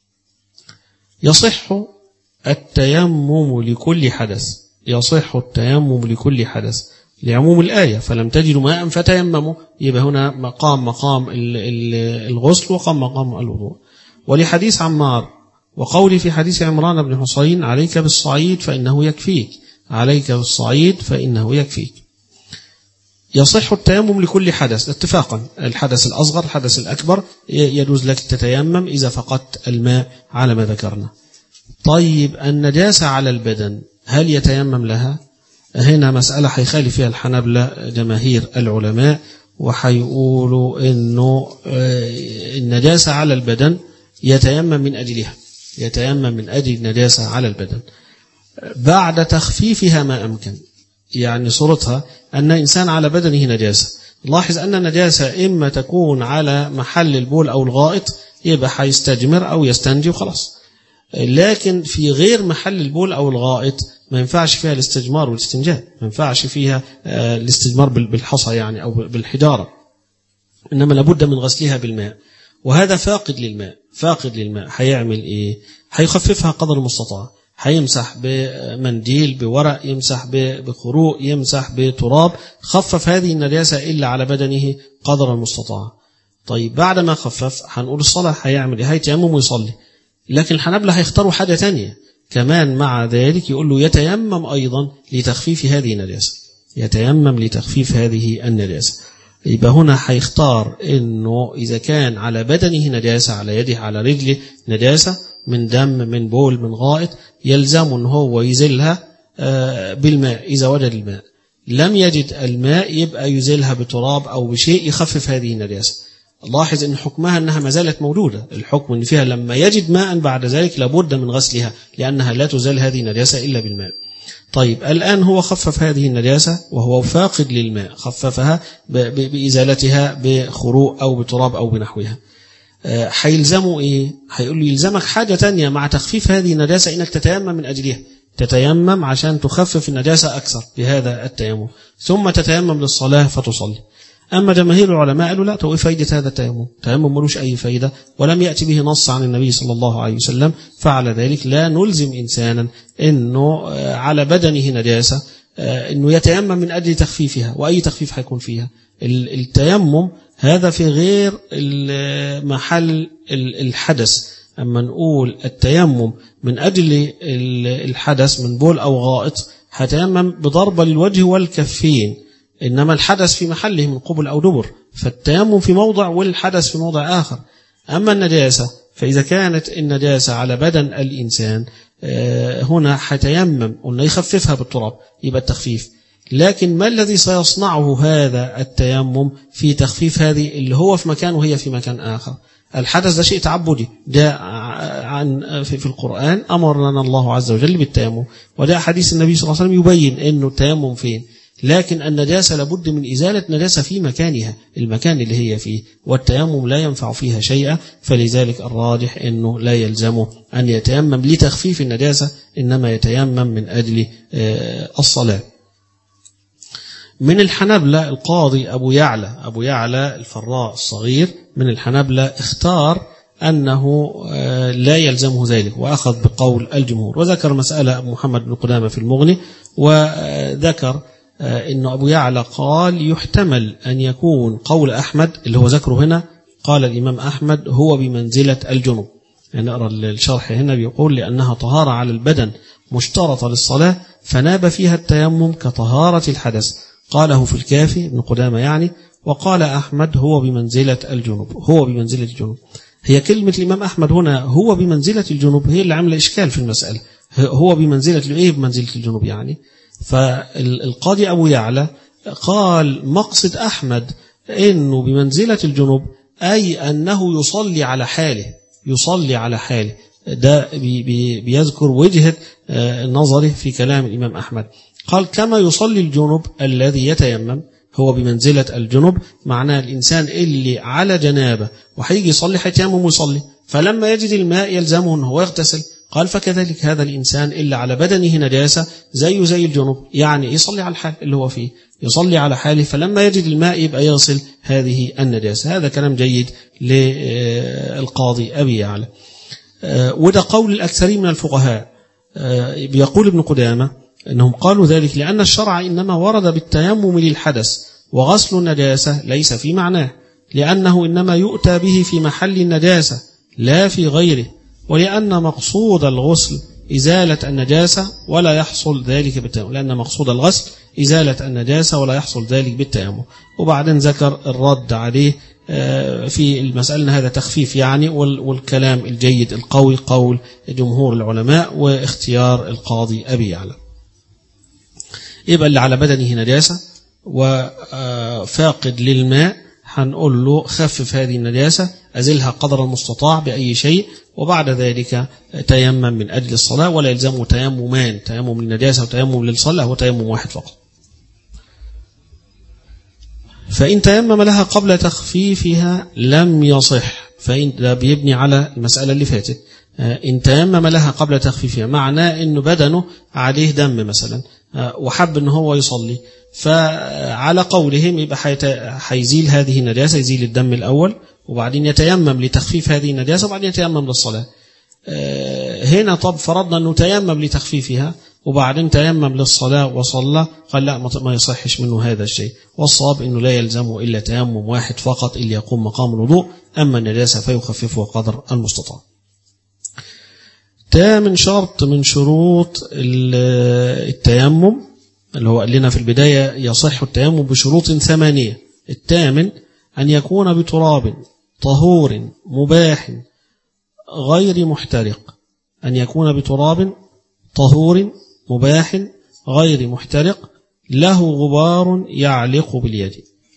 يصح التيمم لكل حدث، يصح التيمم لكل حدث لعموم الآية فلم تجدوا ماء فتيمموا، يبقى هنا مقام مقام الغسل وقام مقام الوضوء. ولحديث عمار وقولي في حديث عمران بن حصين عليك بالصعيد فإنه يكفيك، عليك بالصعيد فإنه يكفيك. يصح التيمم لكل حدث اتفاقا، الحدث الأصغر الحدث الأكبر يجوز لك تتيمم إذا فقدت الماء على ما ذكرنا. طيب النجاسة على البدن هل يتيمم لها؟ هنا مسألة حيخالف فيها الحنابلة جماهير العلماء، وحيقولوا إنه النجاسة على البدن يتيمم من أجلها، يتيمم من أجل النجاسة على البدن بعد تخفيفها ما أمكن. يعني صورتها أن إنسان على بدنه نجاسة، لاحظ أن النجاسة إما تكون على محل البول أو الغائط يبقى حيستجمر أو يستنجي وخلاص، لكن في غير محل البول أو الغائط ما ينفعش فيها الاستجمار والاستنجاء، ما ينفعش فيها الاستجمار بالحصى يعني أو بالحجارة، إنما لابد من غسلها بالماء، وهذا فاقد للماء، فاقد للماء هيعمل إيه؟ هيخففها قدر المستطاع، هيمسح بمنديل بورق، يمسح بخروق، يمسح بتراب، خفف هذه النجاسة إلا على بدنه قدر المستطاع. طيب بعد ما خفف هنقول الصلاة هيعمل إيه؟ هيتيمم ويصلي. لكن الحنابلة هيختاروا حاجة تانية كمان مع ذلك، يقول له يتيمم أيضا لتخفيف هذه النجاسة، يتيمم لتخفيف هذه النجاسة. يبقى هنا هيختار إنه إذا كان على بدنه نجاسة، على يده على رجله نجاسة من دم من بول من غائط، يلزم أنه هو يزيلها بالماء إذا وجد الماء، لم يجد الماء يبقى يزيلها بتراب أو بشيء يخفف هذه النجاسة. لاحظ أن حكمها أنها ما زالت موجودة، الحكم أن فيها لما يجد ماء بعد ذلك لابد من غسلها، لأنها لا تزال هذه النجاسة إلا بالماء. طيب الآن هو خفف هذه النجاسة وهو فاقد للماء، خففها بإزالتها بخروق أو بتراب أو بنحوها، هيلزمه إيه؟ هيقول له يلزمك حاجة تانية مع تخفيف هذه النجاسة، إنك تتيمم من أجلها، تتيمم عشان تخفف النجاسة أكثر بهذا التيمم، ثم تتيمم للصلاة فتصلي. أما جماهير العلماء قالوا لا، تو فايدة هذا التيمم؟ التيمم ملوش أي فايدة، ولم يأتي به نص عن النبي صلى الله عليه وسلم، فعلى ذلك لا نلزم إنسانا إنه على بدنه نجاسة إنه يتيمم من أجل تخفيفها، وأي تخفيف هيكون فيها. التيمم هذا في غير محل الحدث. أما نقول التيمم من أجل الحدث من بول أو غائط هتيمم بضربة للوجه والكفين، إنما الحدث في محله من قبل أو دبر، فالتيمم في موضع والحدث في موضع آخر. أما النجاسة فإذا كانت النجاسة على بدن الإنسان هنا هتيمم أنه يخففها بالتراب يبقى التخفيف، لكن ما الذي سيصنعه هذا التيمم في تخفيف هذه اللي هو في مكان وهي في مكان آخر؟ الحدث ده شيء تعبدي، جاء عن في القرآن أمرنا الله عز وجل بالتيمم، وجاء حديث النبي صلى الله عليه وسلم يبين أنه التيمم فين، لكن النجاسة لابد من إزالة نجاسة في مكانها، المكان اللي هي فيه، والتيمم لا ينفع فيها شيئا، فلذلك الراجح أنه لا يلزمه أن يتيمم لتخفيف النجاسة، إنما يتيمم من أجل الصلاة. من الحنبلة القاضي أبو يعلى أبو يعلى الفراء الصغير من الحنبلة اختار أنه لا يلزمه ذلك وأخذ بقول الجمهور، وذكر مسألة أبو محمد بن قدامة في المغني، وذكر أن أبو يعلى قال يحتمل أن يكون قول أحمد اللي هو ذكره هنا، قال الإمام أحمد هو بمنزلة الجنوب. يعني نقرأ الشرح هنا بيقول لأنها طهارة على البدن مشترطة للصلاة فناب فيها التيمم كطهارة الحدث، قاله في الكافي ابن قدامة يعني. وقال أحمد هو بمنزلة الجنوب، هو بمنزلة الجنوب. هي كلمة الإمام أحمد هنا هو بمنزلة الجنوب هي اللي عاملة إشكال في المسألة. هو بمنزلة إيه بمنزلة الجنوب يعني؟ فالقاضي أبو يعلى قال مقصد أحمد إنه بمنزلة الجنوب أي أنه يصلي على حاله، يصلي على حاله. ده بي بي بيذكر وجهة نظره في كلام الإمام أحمد. قال كما يصلي الجنوب الذي يتيمم هو بمنزلة الجنوب، معناه الإنسان اللي على جنابه وحيجي يصلي حيتيمم ويصلي، فلما يجد الماء يلزمه أنه يغتسل. قال فكذلك هذا الإنسان اللي على بدنه نجاسة زيه زي الجنوب، يعني يصلي على الحال اللي هو فيه، يصلي على حاله، فلما يجد الماء يبقى يغسل هذه النجاسة. هذا كلام جيد للقاضي أبي يعلى، وده قول الأكثرين من الفقهاء. بيقول ابن قدامة أنهم قالوا ذلك لأن الشرع إنما ورد بالتيمم للحدث وغسل النجاسة ليس في معناه، لأنه إنما يؤتى به في محل النجاسة لا في غيره، ولأن مقصود الغسل إزالة النجاسة ولا يحصل ذلك بالتيمم، لأن مقصود الغسل إزالة النجاسة ولا يحصل ذلك بالتيمم. وبعدين ذكر الرد عليه في المسألة هذا تخفيف يعني، والكلام الجيد القوي قول جمهور العلماء واختيار القاضي أبي يعلى. يبقى اللي على بدنه نجاسة وفاقد للماء هنقول له خفف هذه النجاسة، أزلها قدر المستطاع بأي شيء، وبعد ذلك تيمم من أجل الصلاة، ولا يلزمه تيممان، تيمم للنجاسة وتيمم للصلاة هو تيمم واحد فقط. فإن تيمم لها قبل تخفيفها لم يصح، فإن ده بيبني على المسألة اللي فاتت. إن تيمم لها قبل تخفيفها معناه إنه بدنه عليه دم مثلا وحب إن هو يصلي، فعلى قولهم يبقى حيزيل هذه النجاسة، يزيل الدم الأول وبعدين يتيمم لتخفيف هذه النجاسة وبعدين يتيمم للصلاة. هنا طب فرضنا أنه تيمم لتخفيفها وبعدين تيمم للصلاة وصلى، قال لا ما يصحش منه هذا الشيء، والصواب أنه لا يلزمه إلا تيمم واحد فقط اللي يقوم مقام الوضوء، أما النجاسة فيخففه قدر المستطاع. تامن شرط من شروط التيمم اللي هو قال لنا في البداية يصح التيمم بشروط ثمانية. الثامن أن يكون بتراب طهور مباح غير محترق، أن يكون بتراب طهور مباح غير محترق له غبار يعلق باليد.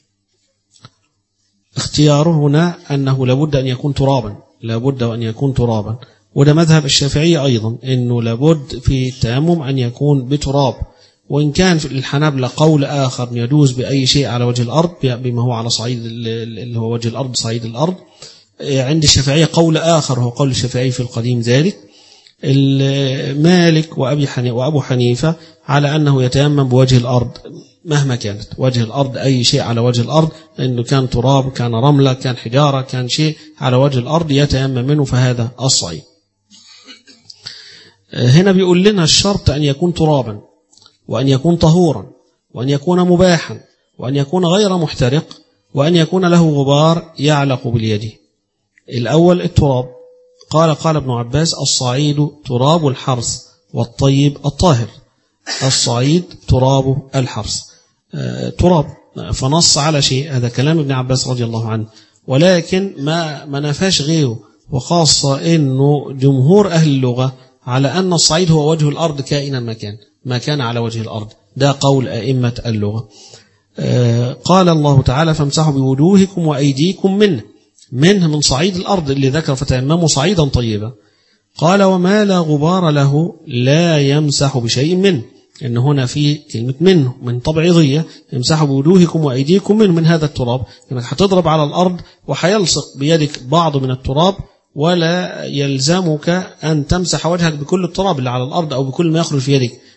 اختياره هنا أنه لابد أن يكون ترابا، لابد أن يكون ترابا، وده مذهب الشافعي أيضا أنه لابد في التيمم أن يكون بتراب، وإن كان في الحنابلة قول آخر يجوز بأي شيء على وجه الأرض بما هو على صعيد اللي هو وجه الأرض صعيد الأرض. عند الشافعية قول آخر هو قول الشافعي في القديم ذلك. مالك وأبي حنيفة وأبو حنيفة على أنه يتيمم بوجه الأرض مهما كانت وجه الأرض، أي شيء على وجه الأرض، إنه كان تراب كان رملة كان حجارة كان شيء على وجه الأرض يتيمم منه، فهذا الصعيد. هنا بيقول لنا الشرط أن يكون ترابا وأن يكون طهورا وأن يكون مباحا وأن يكون غير محترق وأن يكون له غبار يعلق باليد. الأول التراب، قال قال ابن عباس الصعيد تراب الحرث والطيب الطاهر. الصعيد تراب الحرث آه تراب، فنص على شيء، هذا كلام ابن عباس رضي الله عنه، ولكن ما ما نفاش غيره، وخاصة إنه جمهور أهل اللغة على أن الصعيد هو وجه الأرض كائنا ما كان ما كان على وجه الأرض، ده قول أئمة اللغة. آه قال الله تعالى فامسحوا بوجوهكم وأيديكم منه، منه من صعيد الأرض اللي ذكر فتيمموا صعيدا طيبا. قال وما لا غبار له لا يمسح بشيء منه، إن هنا في كلمة منه من تبعيضية، يمسحوا بوجوهكم وأيديكم منه من هذا التراب، إنك هتضرب على الأرض وحيلصق بيدك بعض من التراب، ولا يلزمك أن تمسح وجهك بكل التراب اللي على الأرض أو بكل ما يخرج في يدك،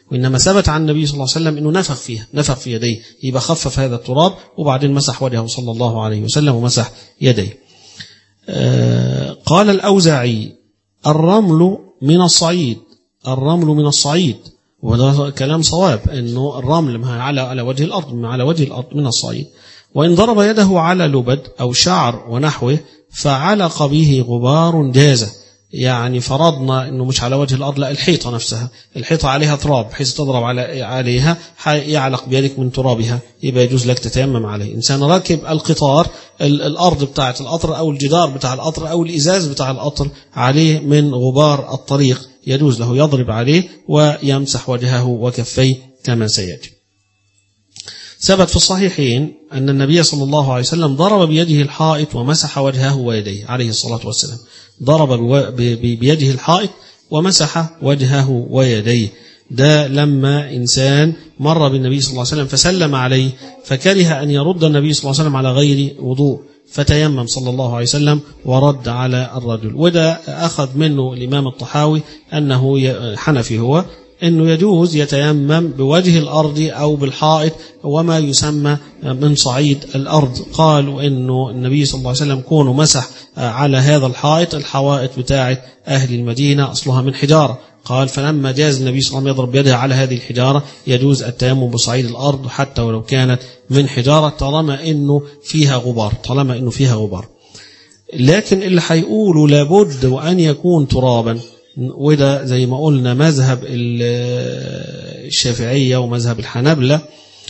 وإنما ثبت عن النبي صلى الله عليه وسلم أنه نفخ فيها، نفخ في يديه، يبقى خفف هذا التراب وبعدين مسح وجهه صلى الله عليه وسلم ومسح يديه. آه قال الأوزاعي: الرمل من الصعيد، الرمل من الصعيد، وهذا كلام صواب، أنه الرمل على على وجه الأرض، على وجه الأرض من الصعيد. وإن ضرب يده على لبد أو شعر ونحوه فعلق به غبار جازه، يعني فرضنا أنه مش على وجه الأرض، لا الحيطة نفسها، الحيطة عليها تراب بحيث تضرب على عليها يعلق بيدك من ترابها، يبقى يجوز لك تتيمم عليه. إنسان راكب القطار، الأرض بتاعة القطر أو الجدار بتاع القطر أو الإزاز بتاع القطر عليه من غبار الطريق، يجوز له يضرب عليه ويمسح وجهه وكفيه كما سيأتي. ثبت في الصحيحين أن النبي صلى الله عليه وسلم ضرب بيده الحائط ومسح وجهه ويديه عليه الصلاة والسلام، ضرب بيده الحائط ومسح وجهه ويديه. ده لما إنسان مر بالنبي صلى الله عليه وسلم فسلم عليه فكره أن يرد النبي صلى الله عليه وسلم على غير وضوء، فتيمم صلى الله عليه وسلم ورد على الرجل. وده أخذ منه الإمام الطحاوي أنه حنفي هو، أنه يجوز يتيمم بوجه الأرض أو بالحائط وما يسمى من صعيد الأرض. قالوا أنه النبي صلى الله عليه وسلم كونه مسح على هذا الحائط، الحوائط بتاعة أهل المدينة أصلها من حجارة، قال فلما جاز النبي صلى الله عليه وسلم يضرب يده على هذه الحجارة يجوز التيمم بصعيد الأرض حتى ولو كانت من حجارة طالما أنه فيها غبار، طالما أنه فيها غبار. لكن اللي هيقولوا لابد وأن يكون ترابا، وده زي ما قلنا مذهب الشافعية ومذهب الحنابلة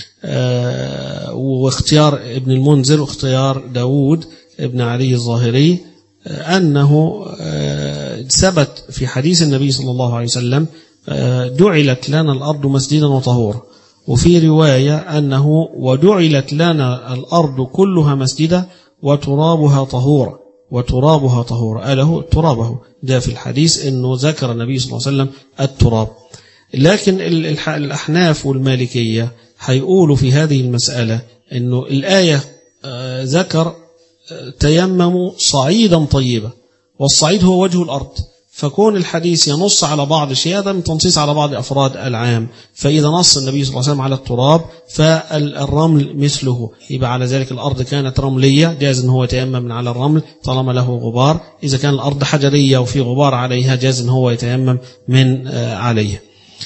واختيار ابن المنذر واختيار داود ابن علي الظاهري، أنه ثبت في حديث النبي صلى الله عليه وسلم: جعلت لنا الأرض مسجدا وطهورا، وفي رواية أنه وجعلت لنا الأرض كلها مسجدا وترابها طهورا، وترابها طهورا، أله ترابه. ده في الحديث أنه ذكر النبي صلى الله عليه وسلم التراب. لكن الأحناف والمالكية هيقولوا في هذه المسألة أنه الآية ذكر تيمموا صعيدا طيبا، والصعيد هو وجه الأرض، فكون الحديث ينص على بعض شيء هذا من تنصيص على بعض أفراد العام. فإذا نص النبي صلى الله عليه وسلم على التراب فالرمل مثله، يبقى على ذلك الأرض كانت رملية جاز أن هو يتيمم من على الرمل طالما له غبار. إذا كان الأرض حجرية وفي غبار عليها جاز أن هو يتيمم من عليها.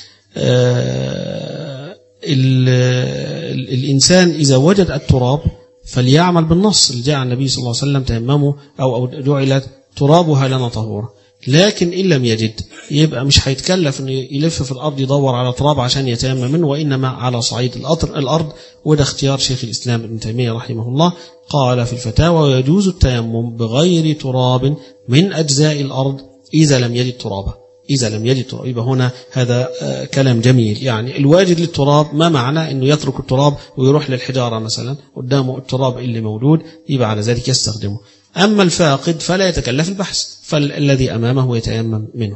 الإنسان إذا وجد التراب فليعمل بالنص اللي جاء عن النبي صلى الله عليه وسلم: تيمموا أو جعلت ترابها لنا طهورا. لكن إن لم يجد يبقى مش هيتكلف أنه يلف في الأرض يدور على تراب عشان يتيمم منه، وإنما على صعيد الأرض. وده اختيار شيخ الإسلام ابن تيمية رحمه الله، قال في الفتاوى: ويجوز التيمم بغير تراب من أجزاء الأرض إذا لم يجد ترابا، إذا لم يجد تراب. يبقى هنا هذا كلام جميل، يعني الواجد للتراب ما معنى أنه يترك التراب ويروح للحجارة مثلا قدامه التراب اللي موجود، يبقى على ذلك يستخدمه. أما الفاقد فلا يتكلف البحث، فالذي أمامه يتيمم منه.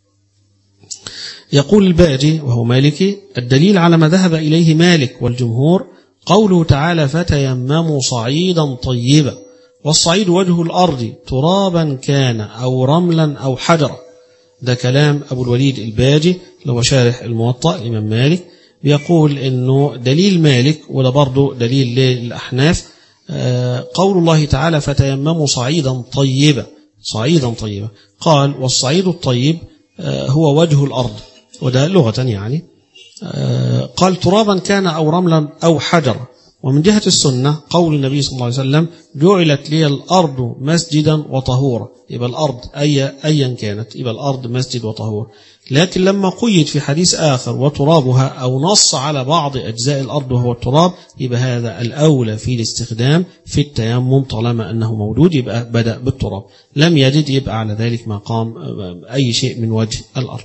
يقول الباجي وهو مالكي: الدليل على ما ذهب إليه مالك والجمهور قوله تعالى: فتيمموا صعيدا طيبا، والصعيد وجه الأرض ترابا كان أو رملا أو حجرا. ده كلام أبو الوليد الباجي اللي هو شارح الموطأ الإمام مالك، بيقول إنه دليل مالك وده برضه دليل للأحناف قول الله تعالى: فتيمموا صعيدا طيبا، صعيدا طيبا. قال: والصعيد الطيب هو وجه الأرض، وده لغة يعني. قال: ترابا كان أو رملا أو حجرا. ومن جهة السنة قول النبي صلى الله عليه وسلم: جعلت لي الأرض مسجدا وطهورا، يبقى الأرض أي أيا كانت يبقى الأرض مسجد وطهور. لكن لما قيد في حديث آخر وترابها أو نص على بعض أجزاء الأرض وهو التراب، يبقى هذا الأولى في الاستخدام في التيمم طالما أنه موجود، يبقى بدأ بالتراب. لم يجد يبقى على ذلك مقام أي شيء من وجه الأرض.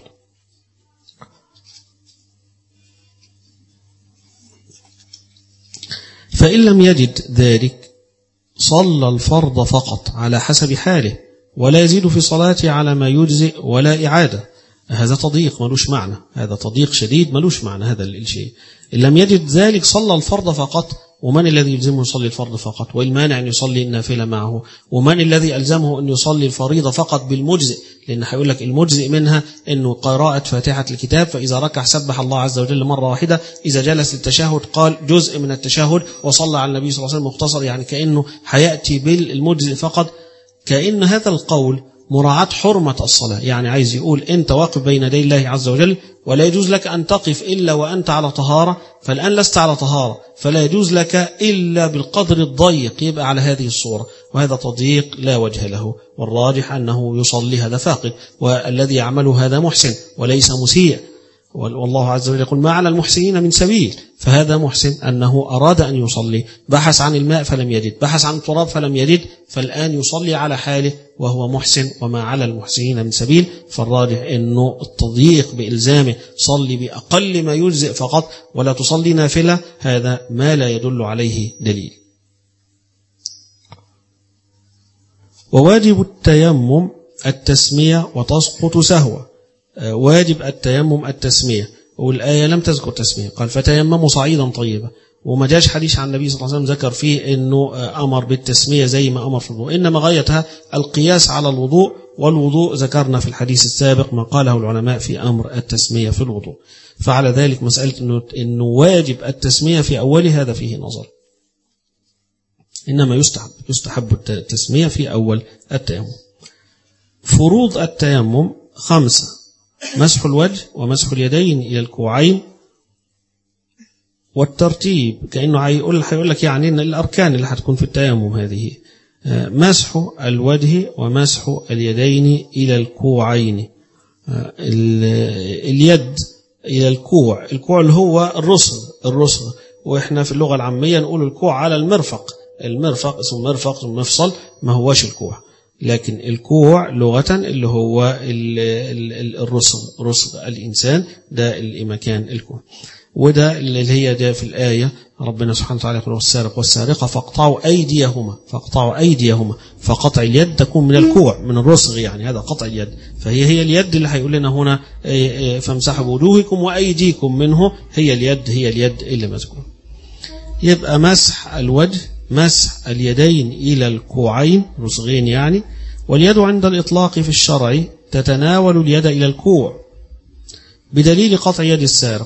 فإن لم يجد ذلك صلى الفرض فقط على حسب حاله، ولا يزيد في صلاته على ما يجزئ ولا إعادة. هذا تضييق ملوش معنى، هذا تضييق شديد ملوش معنى هذا الشيء. إن لم يجد ذلك صلى الفرض فقط. ومن الذي يلزمه يصلي الفرض فقط؟ والمانع أن يصلي النافلة معه؟ ومن الذي ألزمه أن يصلي الفريضة فقط بالمجزئ لأن هيقول لك المجزئ منها أنه قراءة فاتحة الكتاب، فإذا ركع سبح الله عز وجل مرة واحدة، إذا جلس للتشهد قال جزء من التشهد وصلى على النبي صلى الله عليه وسلم مختصر، يعني كأنه هيأتي بالمجزئ فقط. كأن هذا القول مراعاة حرمة الصلاة، يعني عايز يقول أنت واقف بين يدي الله عز وجل ولا يجوز لك أن تقف إلا وأنت على طهارة، فالآن لست على طهارة فلا يجوز لك إلا بالقدر الضيق يبقى على هذه الصورة، وهذا تضييق لا وجه له، والراجح أنه يصلي هذا فاقد، والذي يعمله هذا محسن وليس مسيء، والله عز وجل يقول ما على المحسنين من سبيل، فهذا محسن أنه أراد أن يصلي، بحث عن الماء فلم يجد، بحث عن التراب فلم يجد، فالآن يصلي على حاله وهو محسن، وما على المحسنين من سبيل. فالراجح أنه التضييق بإلزامه صلي بأقل ما يجزئ فقط ولا تصلي نافلة، هذا ما لا يدل عليه دليل. وواجب التيمم التسمية وتسقط سهوا. واجب التيمم التسمية، والآية لم تذكر تسمية، قال فتيمموا صعيدا طيبا، وما جاش حديث عن النبي صلى الله عليه وسلم ذكر فيه أنه أمر بالتسمية زي ما أمر في الوضوء، إنما غايتها القياس على الوضوء، والوضوء ذكرنا في الحديث السابق ما قاله العلماء في أمر التسمية في الوضوء. فعلى ذلك مسألة أنه, إنه واجب التسمية في أول هذا فيه نظر، إنما يستحب يستحب التسمية في أول التيمم. فروض التيمم خمسة: مسح الوجه ومسح اليدين إلى الكوعين، والترتيب كأنه هيقول هيقول لك يعني إن الأركان اللي هتكون في التيمم هذه: مسح الوجه ومسح اليدين إلى الكوعين. اليد إلى الكوع، الكوع اللي هو الرسغ الرسغ وإحنا في اللغة العامية نقول الكوع على المرفق، المرفق اسمه مرفق المفصل، ما هوش الكوع، لكن الكوع لغة اللي هو الرسغ، رسغ الإنسان ده المكان الكوع. وده اللي هي جاء في الآية ربنا سبحانه وتعالى يقول والسارق والسارقة فاقطعوا أيديهما، فاقطعوا أيديهما، فقطع اليد تكون من الكوع من الرسغ، يعني هذا قطع اليد، فهي هي اليد اللي هيقول لنا هنا فامسحوا بوجوهكم وأيديكم منه، هي اليد هي اليد اللي مذكور. يبقى مسح الوجه، مسح اليدين إلى الكوعين رسغين يعني، واليد عند الإطلاق في الشرع تتناول اليد إلى الكوع بدليل قطع يد السارق.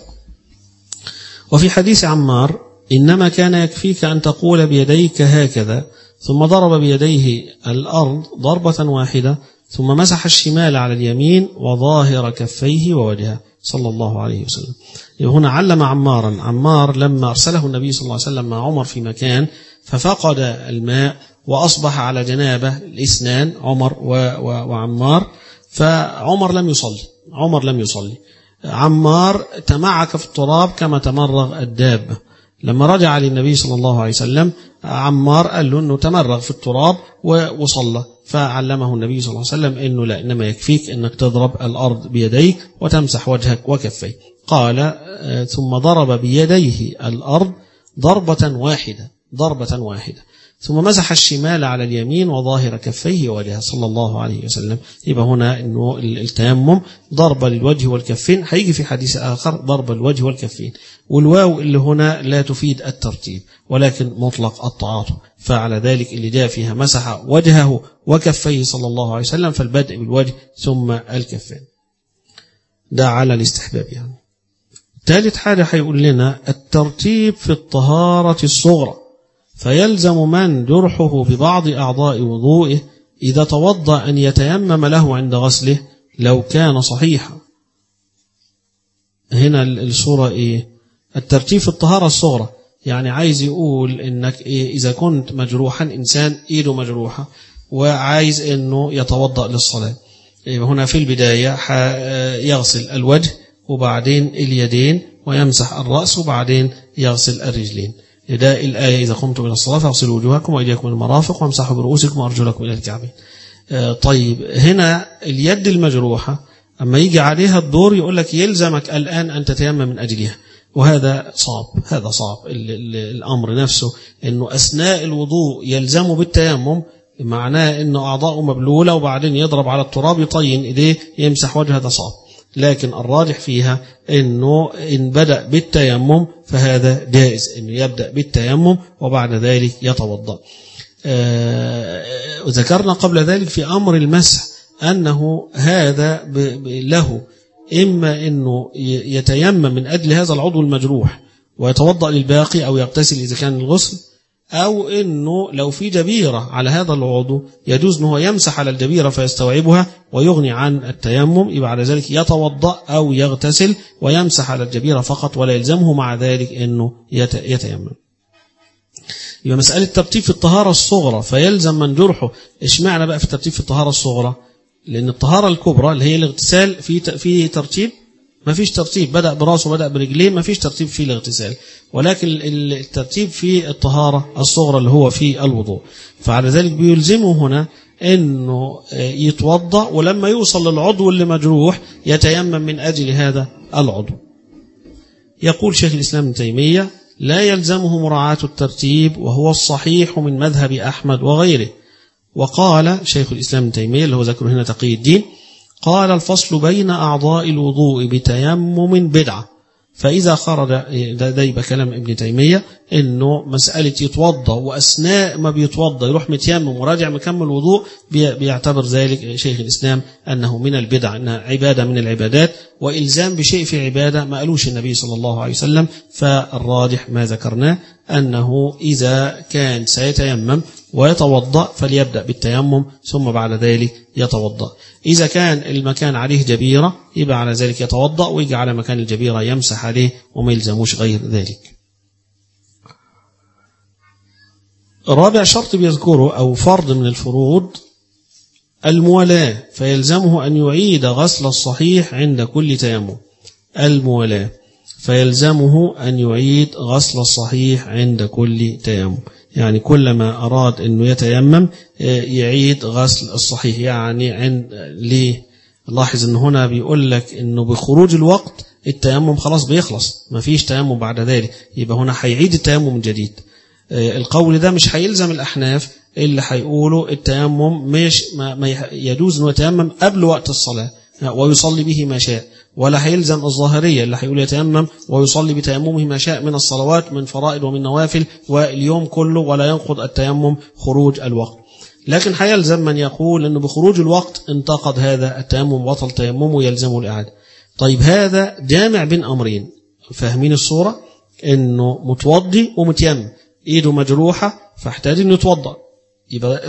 وفي حديث عمار إنما كان يكفيك أن تقول بيديك هكذا، ثم ضرب بيديه الأرض ضربة واحدة، ثم مسح الشمال على اليمين وظاهر كفيه ووجهه صلى الله عليه وسلم. هنا علم عمارا، عمار لما أرسله النبي صلى الله عليه وسلم مع عمر في مكان ففقد الماء وأصبح على جنابه الاثنان عمر وعمار، فعمر لم يصلي عمر لم يصلي عمار تمعك في التراب كما تمرغ الدابة. لما رجع للنبي صلى الله عليه وسلم عمار قال له أنه تمرغ في التراب وصلى، فعلمه النبي صلى الله عليه وسلم أنه لا، إنما يكفيك أنك تضرب الأرض بيديك وتمسح وجهك وكفيك. قال ثم ضرب بيديه الأرض ضربة واحدة ضربة واحدة ثم مسح الشمال على اليمين وظاهر كفيه ووجهه صلى الله عليه وسلم. يبقى هنا انه التيمم ضرب للوجه والكفين، هيجي في حديث آخر ضرب الوجه والكفين، والواو اللي هنا لا تفيد الترتيب ولكن مطلق التعاطف، فعلى ذلك اللي جاء فيها مسح وجهه وكفيه صلى الله عليه وسلم، فالبدء بالوجه ثم الكفين، ده على الاستحباب يعني. ثالث حاجة هيقول لنا الترتيب في الطهارة الصغرى، فيلزم من جرحه ببعض أعضاء وضوئه إذا توضأ أن يتيمم له عند غسله لو كان صحيحا. هنا الصورة إيه؟ الترتيب في الطهارة الصغرى، يعني عايز يقول إنك إيه؟ إذا كنت مجروحا، إنسان إيده مجروحة وعايز إنه يتوضأ للصلاة، هنا في البداية يغسل الوجه وبعدين اليدين ويمسح الرأس وبعدين يغسل الرجلين. ده الآية إذا قمتم إلى الصلاة فاغسلوا وجوهكم وأيديكم المرافق وامسحوا برؤوسكم وأرجلكم إلى الكعبين. طيب هنا اليد المجروحة أما يجي عليها الدور يقول لك يلزمك الآن أن تتيمم من أجلها، وهذا صعب، هذا صعب الأمر نفسه، إنه أثناء الوضوء يلزمه بالتيمم، معناه إنه أعضاءه مبلولة وبعدين يضرب على التراب يطين إيديه يمسح وجهه، هذا صعب. لكن الراجح فيها إنه إن بدأ بالتيمم فهذا جائز، إنه يبدأ بالتيمم وبعد ذلك يتوضأ. آه ذكرنا قبل ذلك في أمر المسح أنه هذا له إما أنه يتيمم من أجل هذا العضو المجروح ويتوضأ للباقي أو يغتسل إذا كان الغسل، أو أنه لو في جبيرة على هذا العضو يجوز أنه يمسح على الجبيرة فيستوعبها ويغني عن التيمم، يبقى على ذلك يتوضأ أو يغتسل ويمسح على الجبيرة فقط ولا يلزمه مع ذلك أنه يتيمم. يبقى مسألة ترتيب في الطهارة الصغرى فيلزم من جرحه. اشمعنى بقى في الترتيب في الطهارة الصغرى؟ لأن الطهارة الكبرى اللي هي الاغتسال في في ترتيب، ما فيش ترتيب، بدأ براسه بدأ برجليه، ما فيش ترتيب في الاغتسال، ولكن الترتيب في الطهارة الصغرى اللي هو في الوضوء. فعلى ذلك بيلزمه هنا أنه يتوضأ، ولما يوصل للعضو اللي مجروح يتيمم من أجل هذا العضو. يقول شيخ الإسلام ابن تيمية: لا يلزمه مراعاة الترتيب، وهو الصحيح من مذهب أحمد وغيره. وقال شيخ الإسلام ابن تيمية اللي هو ذكره هنا تقي الدين، قال: الفصل بين أعضاء الوضوء بتيمم بدعة. فإذا خرج، ده, ده يبقى كلام ابن تيمية، إنه مسألة يتوضأ وأثناء ما بيتوضأ يروح متيمم وراجع مكمل وضوء، بيعتبر ذلك شيخ الإسلام أنه من البدع، أنها عبادة من العبادات، وإلزام بشيء في عبادة ما قالوش النبي صلى الله عليه وسلم. فالراجح ما ذكرناه أنه إذا كان سيتيمم ويتوضأ فليبدأ بالتيمم ثم بعد ذلك يتوضأ. إذا كان المكان عليه جبيرة يبقى على ذلك يتوضأ ويجي على مكان الجبيرة يمسح عليه وما يلزموش غير ذلك. رابع شرط بيذكره أو فرض من الفروض الموالاة، فيلزمه أن يعيد غسل الصحيح عند كل تيمم. الموالاة فيلزمه أن يعيد غسل الصحيح عند كل تيمم، يعني كلما أراد أنه يتيمم يعيد غسل الصحيح. يعني عند ليه؟ لاحظ أنه هنا بيقول لك أنه بخروج الوقت التيمم خلاص بيخلص، ما فيش تيمم بعد ذلك، يبقى هنا هيعيد التيمم من جديد. القول ده مش هيلزم الأحناف اللي هيقولوا التيمم مش ما, ما يجوز أنه يتيمم قبل وقت الصلاة ويصلي به ما شاء، ولا هيلزم الظاهرية اللي هيقول يتيمم ويصلي بتيممه ما شاء من الصلوات من فرائض ومن نوافل واليوم كله، ولا ينقض التيمم خروج الوقت. لكن هيلزم من يقول أنه بخروج الوقت انتقد هذا التيمم بطل تيممه يلزمه الإعادة. طيب هذا جامع بين أمرين، فاهمين الصورة؟ أنه متوضي ومتيمم، إيده مجروحة فاحتاج أنه يتوضأ، يبقى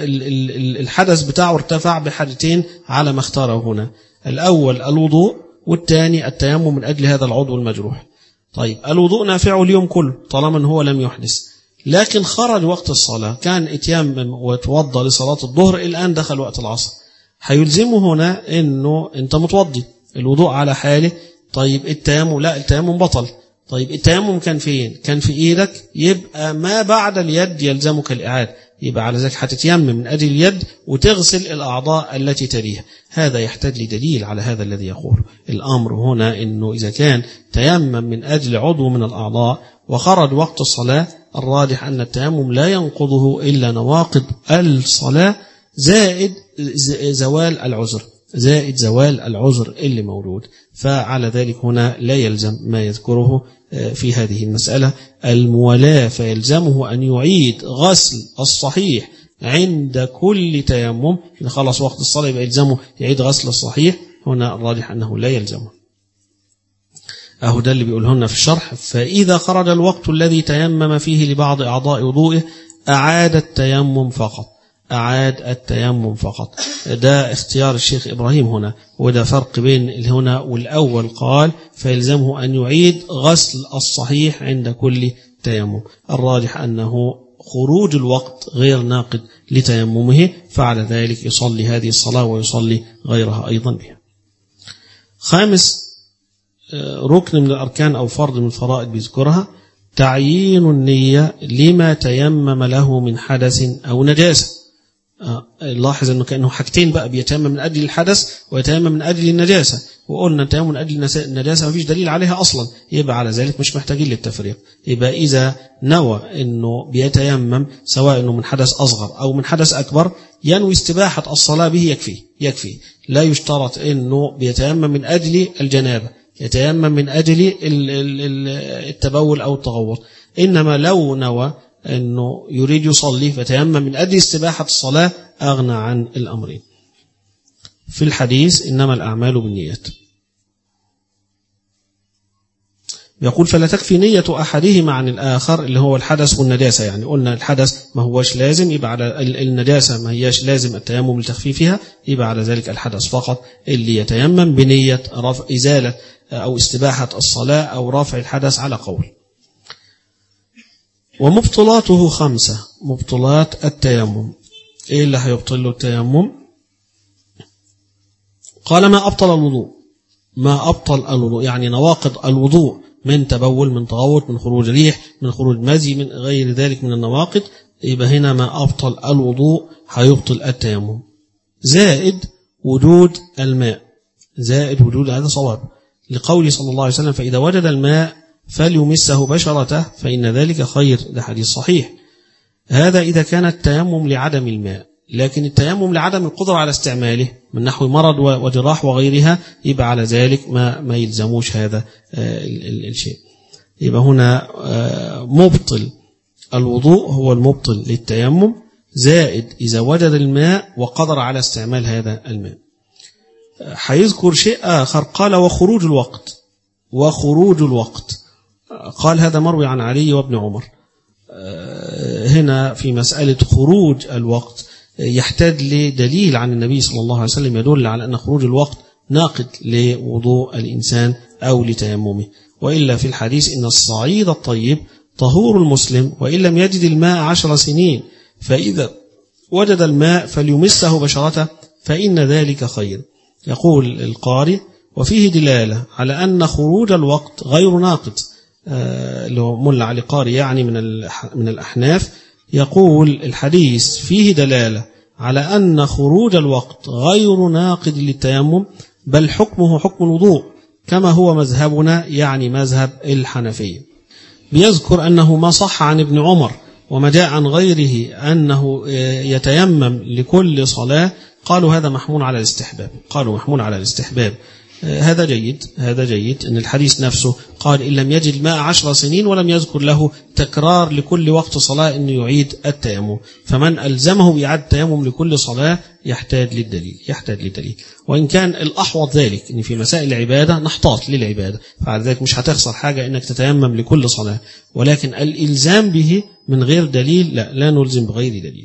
الحدث بتاعه ارتفع بحاجتين على ما اختاره هنا، الأول الوضوء والثاني التيمم من أجل هذا العضو المجروح. طيب الوضوء نافعه اليوم كله طالما هو لم يحدث، لكن خرج وقت الصلاة، كان اتيمم وتوضأ لصلاة الظهر، الآن دخل وقت العصر، هيلزمه هنا أنه أنت متوضي الوضوء على حاله. طيب التيمم لا، التيمم بطل. طيب التيمم كان فين؟ كان في إيدك، يبقى ما بعد اليد يلزمك الإعادة، يبقى على ذلك هتتيمم من أجل اليد وتغسل الأعضاء التي تليها. هذا يحتاج لدليل على هذا الذي يقول. الأمر هنا أنه إذا كان تيمم من أجل عضو من الأعضاء وخرج وقت الصلاة، الراجح أن التيمم لا ينقضه إلا نواقض الصلاة زائد زوال العذر، زائد زوال العذر اللي موجود. فعلى ذلك هنا لا يلزم ما يذكره في هذه المسألة الموالاة، فيلزمه أن يعيد غسل الصحيح عند كل تيمم. إن خلص وقت الصلاة يبقى يلزمه يعيد غسل الصحيح، هنا الراجح أنه لا يلزمه. أهو ده اللي بيقولهن في الشرح: فإذا خرج الوقت الذي تيمم فيه لبعض أعضاء وضوئه أعاد التيمم فقط، أعاد التيمم فقط. ده اختيار الشيخ إبراهيم هنا، وده فرق بين هنا والأول، قال فيلزمه أن يعيد غسل الصحيح عند كل تيمم. الراجح أنه خروج الوقت غير ناقض لتيممه، فعلى ذلك يصلي هذه الصلاة ويصلي غيرها أيضا بها. خامس ركن من الأركان أو فرض من الفرائض بيذكرها: تعيين النية لما تيمم له من حدث أو نجاسة. لاحظ أنه كأنه حاجتين بقى، بيتيمم من أجل الحدث ويتيمم من أجل النجاسة، وقلنا التيمم من أجل النجاسة ما فيش دليل عليها أصلا، يبقى على ذلك مش محتاجين للتفريق. يبقى إذا نوى أنه بيتيمم سواء أنه من حدث أصغر أو من حدث أكبر ينوي استباحة الصلاة به يكفي يكفي لا يشترط أنه بيتيمم من أجل الجنابة، يتيمم من أجل التبول أو التغوط، إنما لو نوى أنه يريد يصلي فتيمم من أجل استباحة الصلاة أغنى عن الأمرين. في الحديث إنما الأعمال بالنيات. يقول فلا تكفي نية أحدهما عن الآخر اللي هو الحدث والنجاسة. يعني قلنا الحدث ما هوش لازم، يبقى على النجاسة ما هياش لازم التيمم لتخفيفها، يبقى على ذلك الحدث فقط اللي يتيمم بنية رفع إزالة أو استباحة الصلاة أو رفع الحدث على قول. ومبطلاته خمسة. مبطلات التيمم إيه اللي هيبطل له التيمم؟ قال ما أبطل الوضوء. ما أبطل الوضوء يعني نواقض الوضوء من تبول، من تغوط، من خروج ريح، من خروج مزي، من غير ذلك من النواقض. يبقى هنا ما أبطل الوضوء هيبطل التيمم، زائد وجود الماء. زائد وجود هذا صواب لقوله صلى الله عليه وسلم فإذا وجد الماء فليمسه بشرته فإن ذلك خير. ده حديث صحيح. هذا إذا كان التيمم لعدم الماء، لكن التيمم لعدم القدرة على استعماله من نحو مرض وجراح وغيرها، يبقى على ذلك ما ما يلزموش هذا الشيء. يبقى هنا مبطل الوضوء هو المبطل للتيمم، زائد إذا وجد الماء وقدر على استعمال هذا الماء. هيذكر شيء آخر، قال وخروج الوقت. وخروج الوقت قال هذا مروي عن علي وابن عمر. هنا في مسألة خروج الوقت يحتاج لدليل عن النبي صلى الله عليه وسلم يدل على أن خروج الوقت ناقض لوضوء الإنسان أو لتيممه، وإلا في الحديث إن الصعيد الطيب طهور المسلم وإن لم يجد الماء عشر سنين، فإذا وجد الماء فليمسه بشرته فإن ذلك خير. يقول القارئ وفيه دلالة على أن خروج الوقت غير ناقض. اللي هو ملا علي قارئ يعني من من الأحناف، يقول الحديث فيه دلالة على أن خروج الوقت غير ناقض للتيمم، بل حكمه حكم الوضوء كما هو مذهبنا، يعني مذهب الحنفية. بيذكر أنه ما صح عن ابن عمر وما جاء عن غيره أنه يتيمم لكل صلاة، قالوا هذا محمول على الاستحباب. قالوا محمول على الاستحباب. هذا جيد. هذا جيد أن الحديث نفسه قال إن لم يجد الماء عشر سنين، ولم يذكر له تكرار لكل وقت صلاة أنه يعيد التيمم. فمن ألزمه بإعادة التيمم لكل صلاة يحتاج للدليل. يحتاج للدليل وإن كان الأحوط ذلك أن في مسائل العبادة نحتاط للعبادة، فعلى ذلك مش هتخسر حاجة أنك تتيمم لكل صلاة، ولكن الإلزام به من غير دليل لا لا نلزم بغير دليل.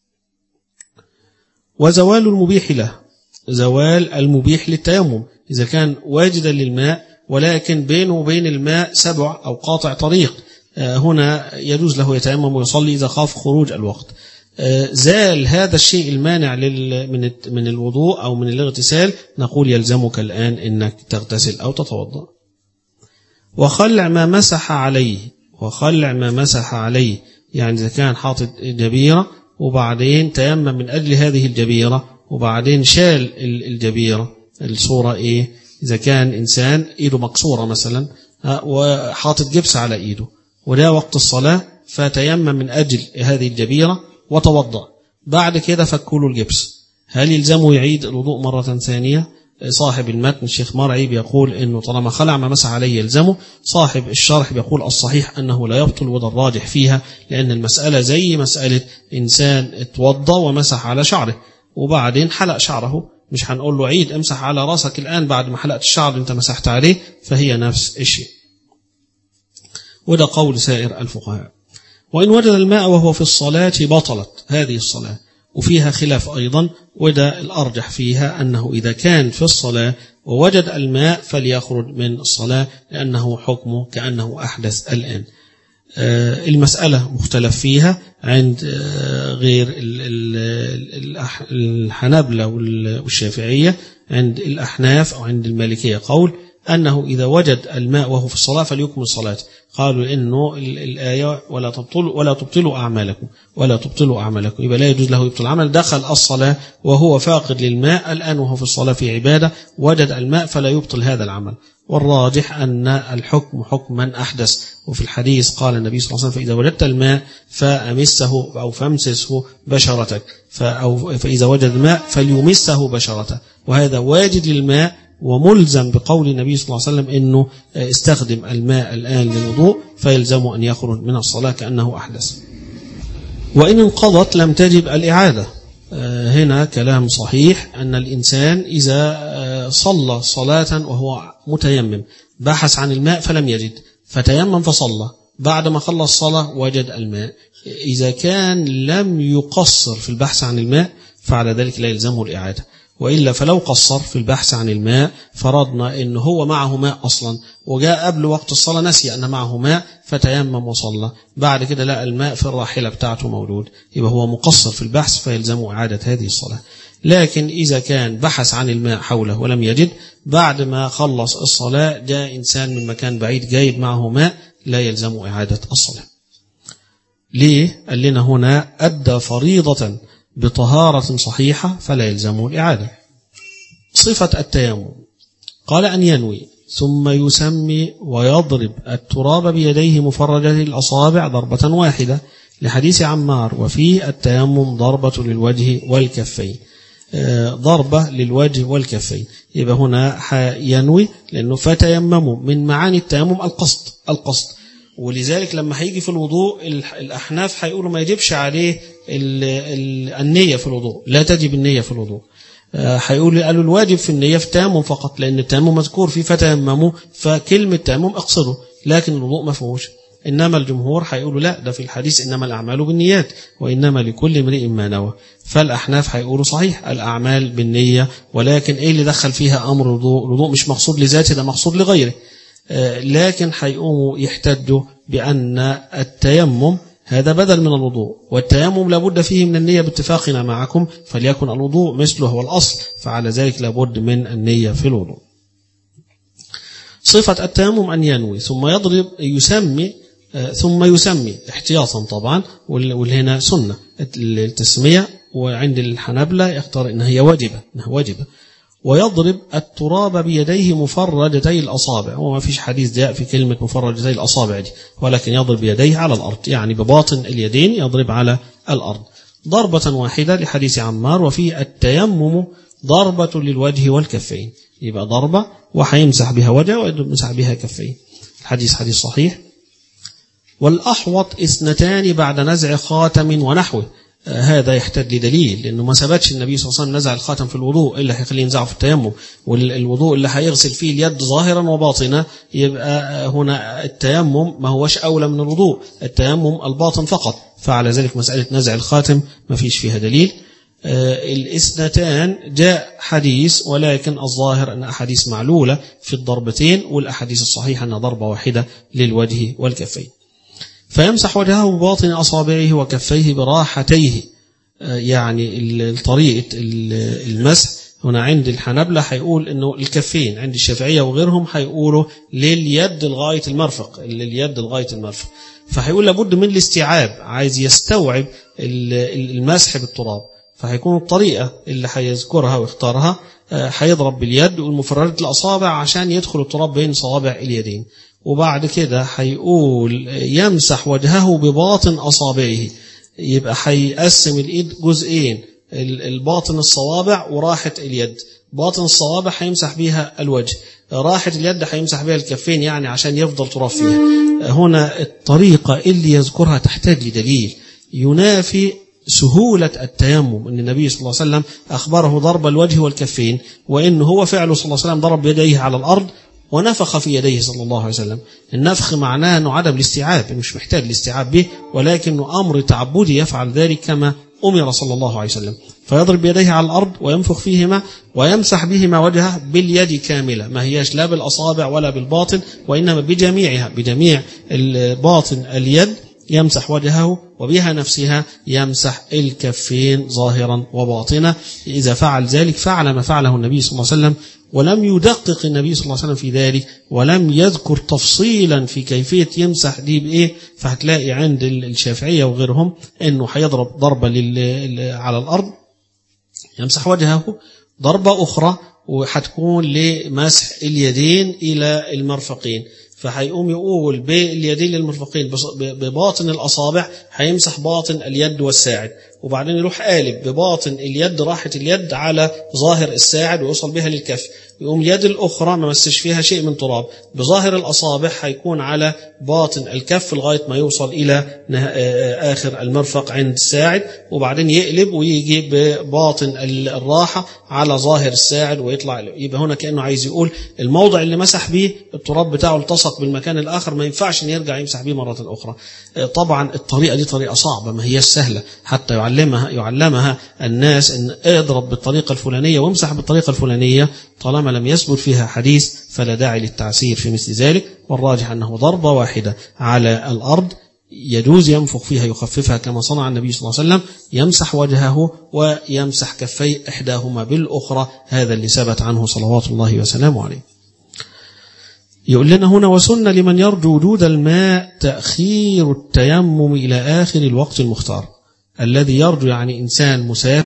وزوال المبيح له. زوال المبيح للتيمم إذا كان واجدا للماء ولكن بينه وبين الماء سبع أو قاطع طريق، هنا يجوز له يتيمم ويصلي إذا خاف خروج الوقت. زال هذا الشيء المانع من من الوضوء أو من الاغتسال، نقول يلزمك الآن إنك تغتسل أو تتوضأ. وخلع ما مسح عليه. وخلع ما مسح عليه يعني إذا كان حاطط جبيرة وبعدين تيمم من أجل هذه الجبيرة وبعدين شال الجبيرة، الصورة إيه؟ إذا كان إنسان إيده مكسورة مثلا وحاطط جبس على إيده وده وقت الصلاة، فتيمم من أجل هذه الجبيرة وتوضأ، بعد كده فكوا الجبس، هل يلزمه يعيد الوضوء مرة ثانية؟ صاحب المتن الشيخ مرعي بيقول إنه طالما خلع ما مسح عليه يلزمه. صاحب الشرح بيقول الصحيح أنه لا يبطل، وده الراجح فيها، لأن المسألة زي مسألة إنسان اتوضى ومسح على شعره وبعدين حلق شعره، مش هنقول له عيد امسح على راسك الآن بعد ما حلقت الشعر انت مسحت عليه، فهي نفس الشيء. وده قول سائر الفقهاء. وإن وجد الماء وهو في الصلاة بطلت هذه الصلاة، وفيها خلاف أيضا، وده الأرجح فيها أنه إذا كان في الصلاة ووجد الماء فليخرج من الصلاة، لأنه حكمه كأنه أحدث الآن. المسألة مختلف فيها عند غير الحنابلة والشافعية. عند الأحناف أو عند المالكية قول أنه إذا وجد الماء وهو في الصلاة فليكمل الصلاة. قالوا إنه الآية ولا تبطلوا ولا تبطلوا أعمالكم ولا تبطلوا أعمالكم، يبقى لا يجوز له يبطل العمل. دخل الصلاة وهو فاقد للماء، الآن وهو في الصلاة في عبادة وجد الماء فلا يبطل هذا العمل. والراجح أن الحكم حكم من أحدث، وفي الحديث قال النبي صلى الله عليه وسلم فإذا وجدت الماء فأمسه أو فامسسه بشرتك، فإذا وجد الماء فليمسه بشرته، وهذا واجد للماء وملزم بقول النبي صلى الله عليه وسلم إنه استخدم الماء الآن للوضوء فيلزمه أن يخرج من الصلاة كأنه أحدث. وإن انقضت لم تجب الإعادة. هنا كلام صحيح أن الإنسان إذا صلى صلاة وهو متيمم بحث عن الماء فلم يجد فتيمم فصلى، بعد ما خلص الصلاة وجد الماء، إذا كان لم يقصر في البحث عن الماء فعلى ذلك لا يلزمه الإعادة، وإلا فلو قصر في البحث عن الماء فرضنا إن هو معه ماء أصلا وجاء قبل وقت الصلاة نسي أن معه ماء فتيمم وصلى، بعد كده لقى الماء في الراحلة بتاعته موجود، يبقى هو مقصر في البحث فيلزمه إعادة هذه الصلاة. لكن إذا كان بحث عن الماء حوله ولم يجد، بعد ما خلص الصلاة جاء إنسان من مكان بعيد جايب معه ماء، لا يلزم إعادة الصلاة. ليه؟ قال لنا هنا أدى فريضة بطهارة صحيحة فلا يلزمه الإعادة. صفة التيمم قال أن ينوي ثم يسمي ويضرب التراب بيديه مفرجة الأصابع ضربة واحدة لحديث عمار وفيه التيمم ضربة للوجه والكفين، ضربة للوجه والكفين، يبقى هنا ينوي لأنه فتيمموا من معاني التيمم القصد القصد ولذلك لما هيجي في الوضوء الأحناف هيقولوا ما يجبش عليه النية في الوضوء، لا تجب النية في الوضوء، هيقولوا قالوا الواجب في النية في التيمم فقط، لأن التيمم مذكور فيه فتيمموا فكلمة تيمم اقصده، لكن الوضوء ما فيهوش. إنما الجمهور هيقولوا لا، ده في الحديث إنما الأعمال بالنيات وإنما لكل امرئ ما نوى، فالأحناف هيقولوا صحيح الأعمال بالنية، ولكن إيه اللي دخل فيها أمر الوضوء؟ الوضوء مش مقصود لذاته، ده مقصود لغيره، لكن هيقوموا يحتجوا بأن التيمم هذا بدل من الوضوء، والتيمم لابد فيه من النية باتفاقنا معكم، فليكن الوضوء مثله هو الأصل، فعلى ذلك لابد من النية في الوضوء. صفة التيمم أن ينوي ثم يضرب يسمي ثم يسمي احتياطا طبعا، والهنا سنة التسمية، وعند الحنابلة يختار إنها هي واجبة إنها واجبة ويضرب التراب بيديه مفرجتي الأصابع، وما فيش حديث جاء في كلمة مفرجتي الأصابع دي، ولكن يضرب يديه على الأرض، يعني بباطن اليدين يضرب على الأرض ضربة واحدة لحديث عمار وفيه التيمم ضربة للوجه والكفين، يبقى ضربة وحيمسح بها وجهه ويمسح بها كفين، الحديث حديث صحيح. والأحوط اثنتان بعد نزع خاتم ونحوه، هذا يحتاج لدليل، لأنه ما ثبتش النبي صلى الله عليه وسلم نزع الخاتم في الوضوء إلا هيخليه ينزعه في التيمم، والوضوء اللي هيغسل فيه اليد ظاهرا وباطنا، يبقى هنا التيمم ما هوش أولى من الوضوء، التيمم الباطن فقط، فعلى ذلك مسألة نزع الخاتم ما فيش فيها دليل. الاثنتان جاء حديث، ولكن الظاهر أن أحاديث معلولة في الضربتين، والأحاديث الصحيحة أن ضربة واحدة للوجه والكفين. فيمسح وجهه بباطن أصابعه وكفيه براحتيه، يعني طريقة المسح هنا عند الحنابلة هيقول أنه الكفين، عند الشافعية وغيرهم هيقولوا لليد لغاية المرفق، لليد لغاية المرفق، فهيقول لابد من الاستيعاب، عايز يستوعب المسح بالتراب، فهيكون الطريقة اللي هيذكرها ويختارها هيضرب باليد والمفرجة الأصابع عشان يدخل التراب بين صوابع اليدين، وبعد كده هيقول يمسح وجهه بباطن أصابعه، يبقى هيقسم الإيد جزئين، الباطن الصوابع وراحة اليد، باطن الصوابع هيمسح بيها الوجه، راحة اليد هيمسح بيها الكفين، يعني عشان يفضل تراب فيها. هنا الطريقة اللي يذكرها تحتاج لدليل ينافي سهولة التيمم، أن النبي صلى الله عليه وسلم أخبره ضرب الوجه والكفين، وإنه هو فعله صلى الله عليه وسلم ضرب يديه على الأرض ونفخ في يديه صلى الله عليه وسلم. النفخ معناه أنه عدم الاستيعاب، مش محتاج الاستيعاب به، ولكنه أمر تعبدي يفعل ذلك كما أمر صلى الله عليه وسلم، فيضرب يديه على الأرض وينفخ فيهما ويمسح بهما وجهه باليد كاملة، ما هياش لا بالأصابع ولا بالباطن، وإنما بجميعها، بجميع الباطن اليد يمسح وجهه، وبها نفسها يمسح الكفين ظاهرا وباطنا. إذا فعل ذلك فعل ما فعله النبي صلى الله عليه وسلم، ولم يدقق النبي صلى الله عليه وسلم في ذلك، ولم يذكر تفصيلا في كيفية يمسح دي بإيه. فهتلاقي عند الشافعية وغيرهم أنه هيضرب ضربة على الأرض يمسح وجهه، ضربة أخرى وهتكون لمسح اليدين إلى المرفقين، فهيقوم يقول باليدين للمرفقين بباطن الأصابع، هيمسح باطن اليد والساعد، وبعدين يروح قالب بباطن اليد راحة اليد على ظاهر الساعد ويوصل بها للكف، يقوم اليد الأخرى ما مسش فيها شيء من تراب، بظاهر الأصابع هيكون على باطن الكف لغاية ما يوصل إلى آخر المرفق عند الساعد، وبعدين يقلب ويجي بباطن الراحة على ظاهر الساعد ويطلع. يبقى هنا كأنه عايز يقول الموضع اللي مسح به التراب بتاعه التصق بالمكان الآخر، ما ينفعش أن يرجع يمسح به مرة أخرى. طبعا الطريقة دي طريقة صعبة، ما هي السهلة، حتى يعلمها يعلمها الناس أن اضرب بالطريقة الفلانية وامسح بالطريقة الفلانية، طالما لم يثبت فيها حديث فلا داعي للتعسير في مثل ذلك. والراجح أنه ضربة واحدة على الأرض يجوز ينفخ فيها يخففها كما صنع النبي صلى الله عليه وسلم، يمسح وجهه ويمسح كفيه إحداهما بالأخرى، هذا اللي ثبت عنه صلوات الله وسلامه عليه. يقول لنا هنا وسن لمن يرجو وجود الماء تأخير التيمم إلى آخر الوقت المختار. الذي يرجو يعني إنسان مسافر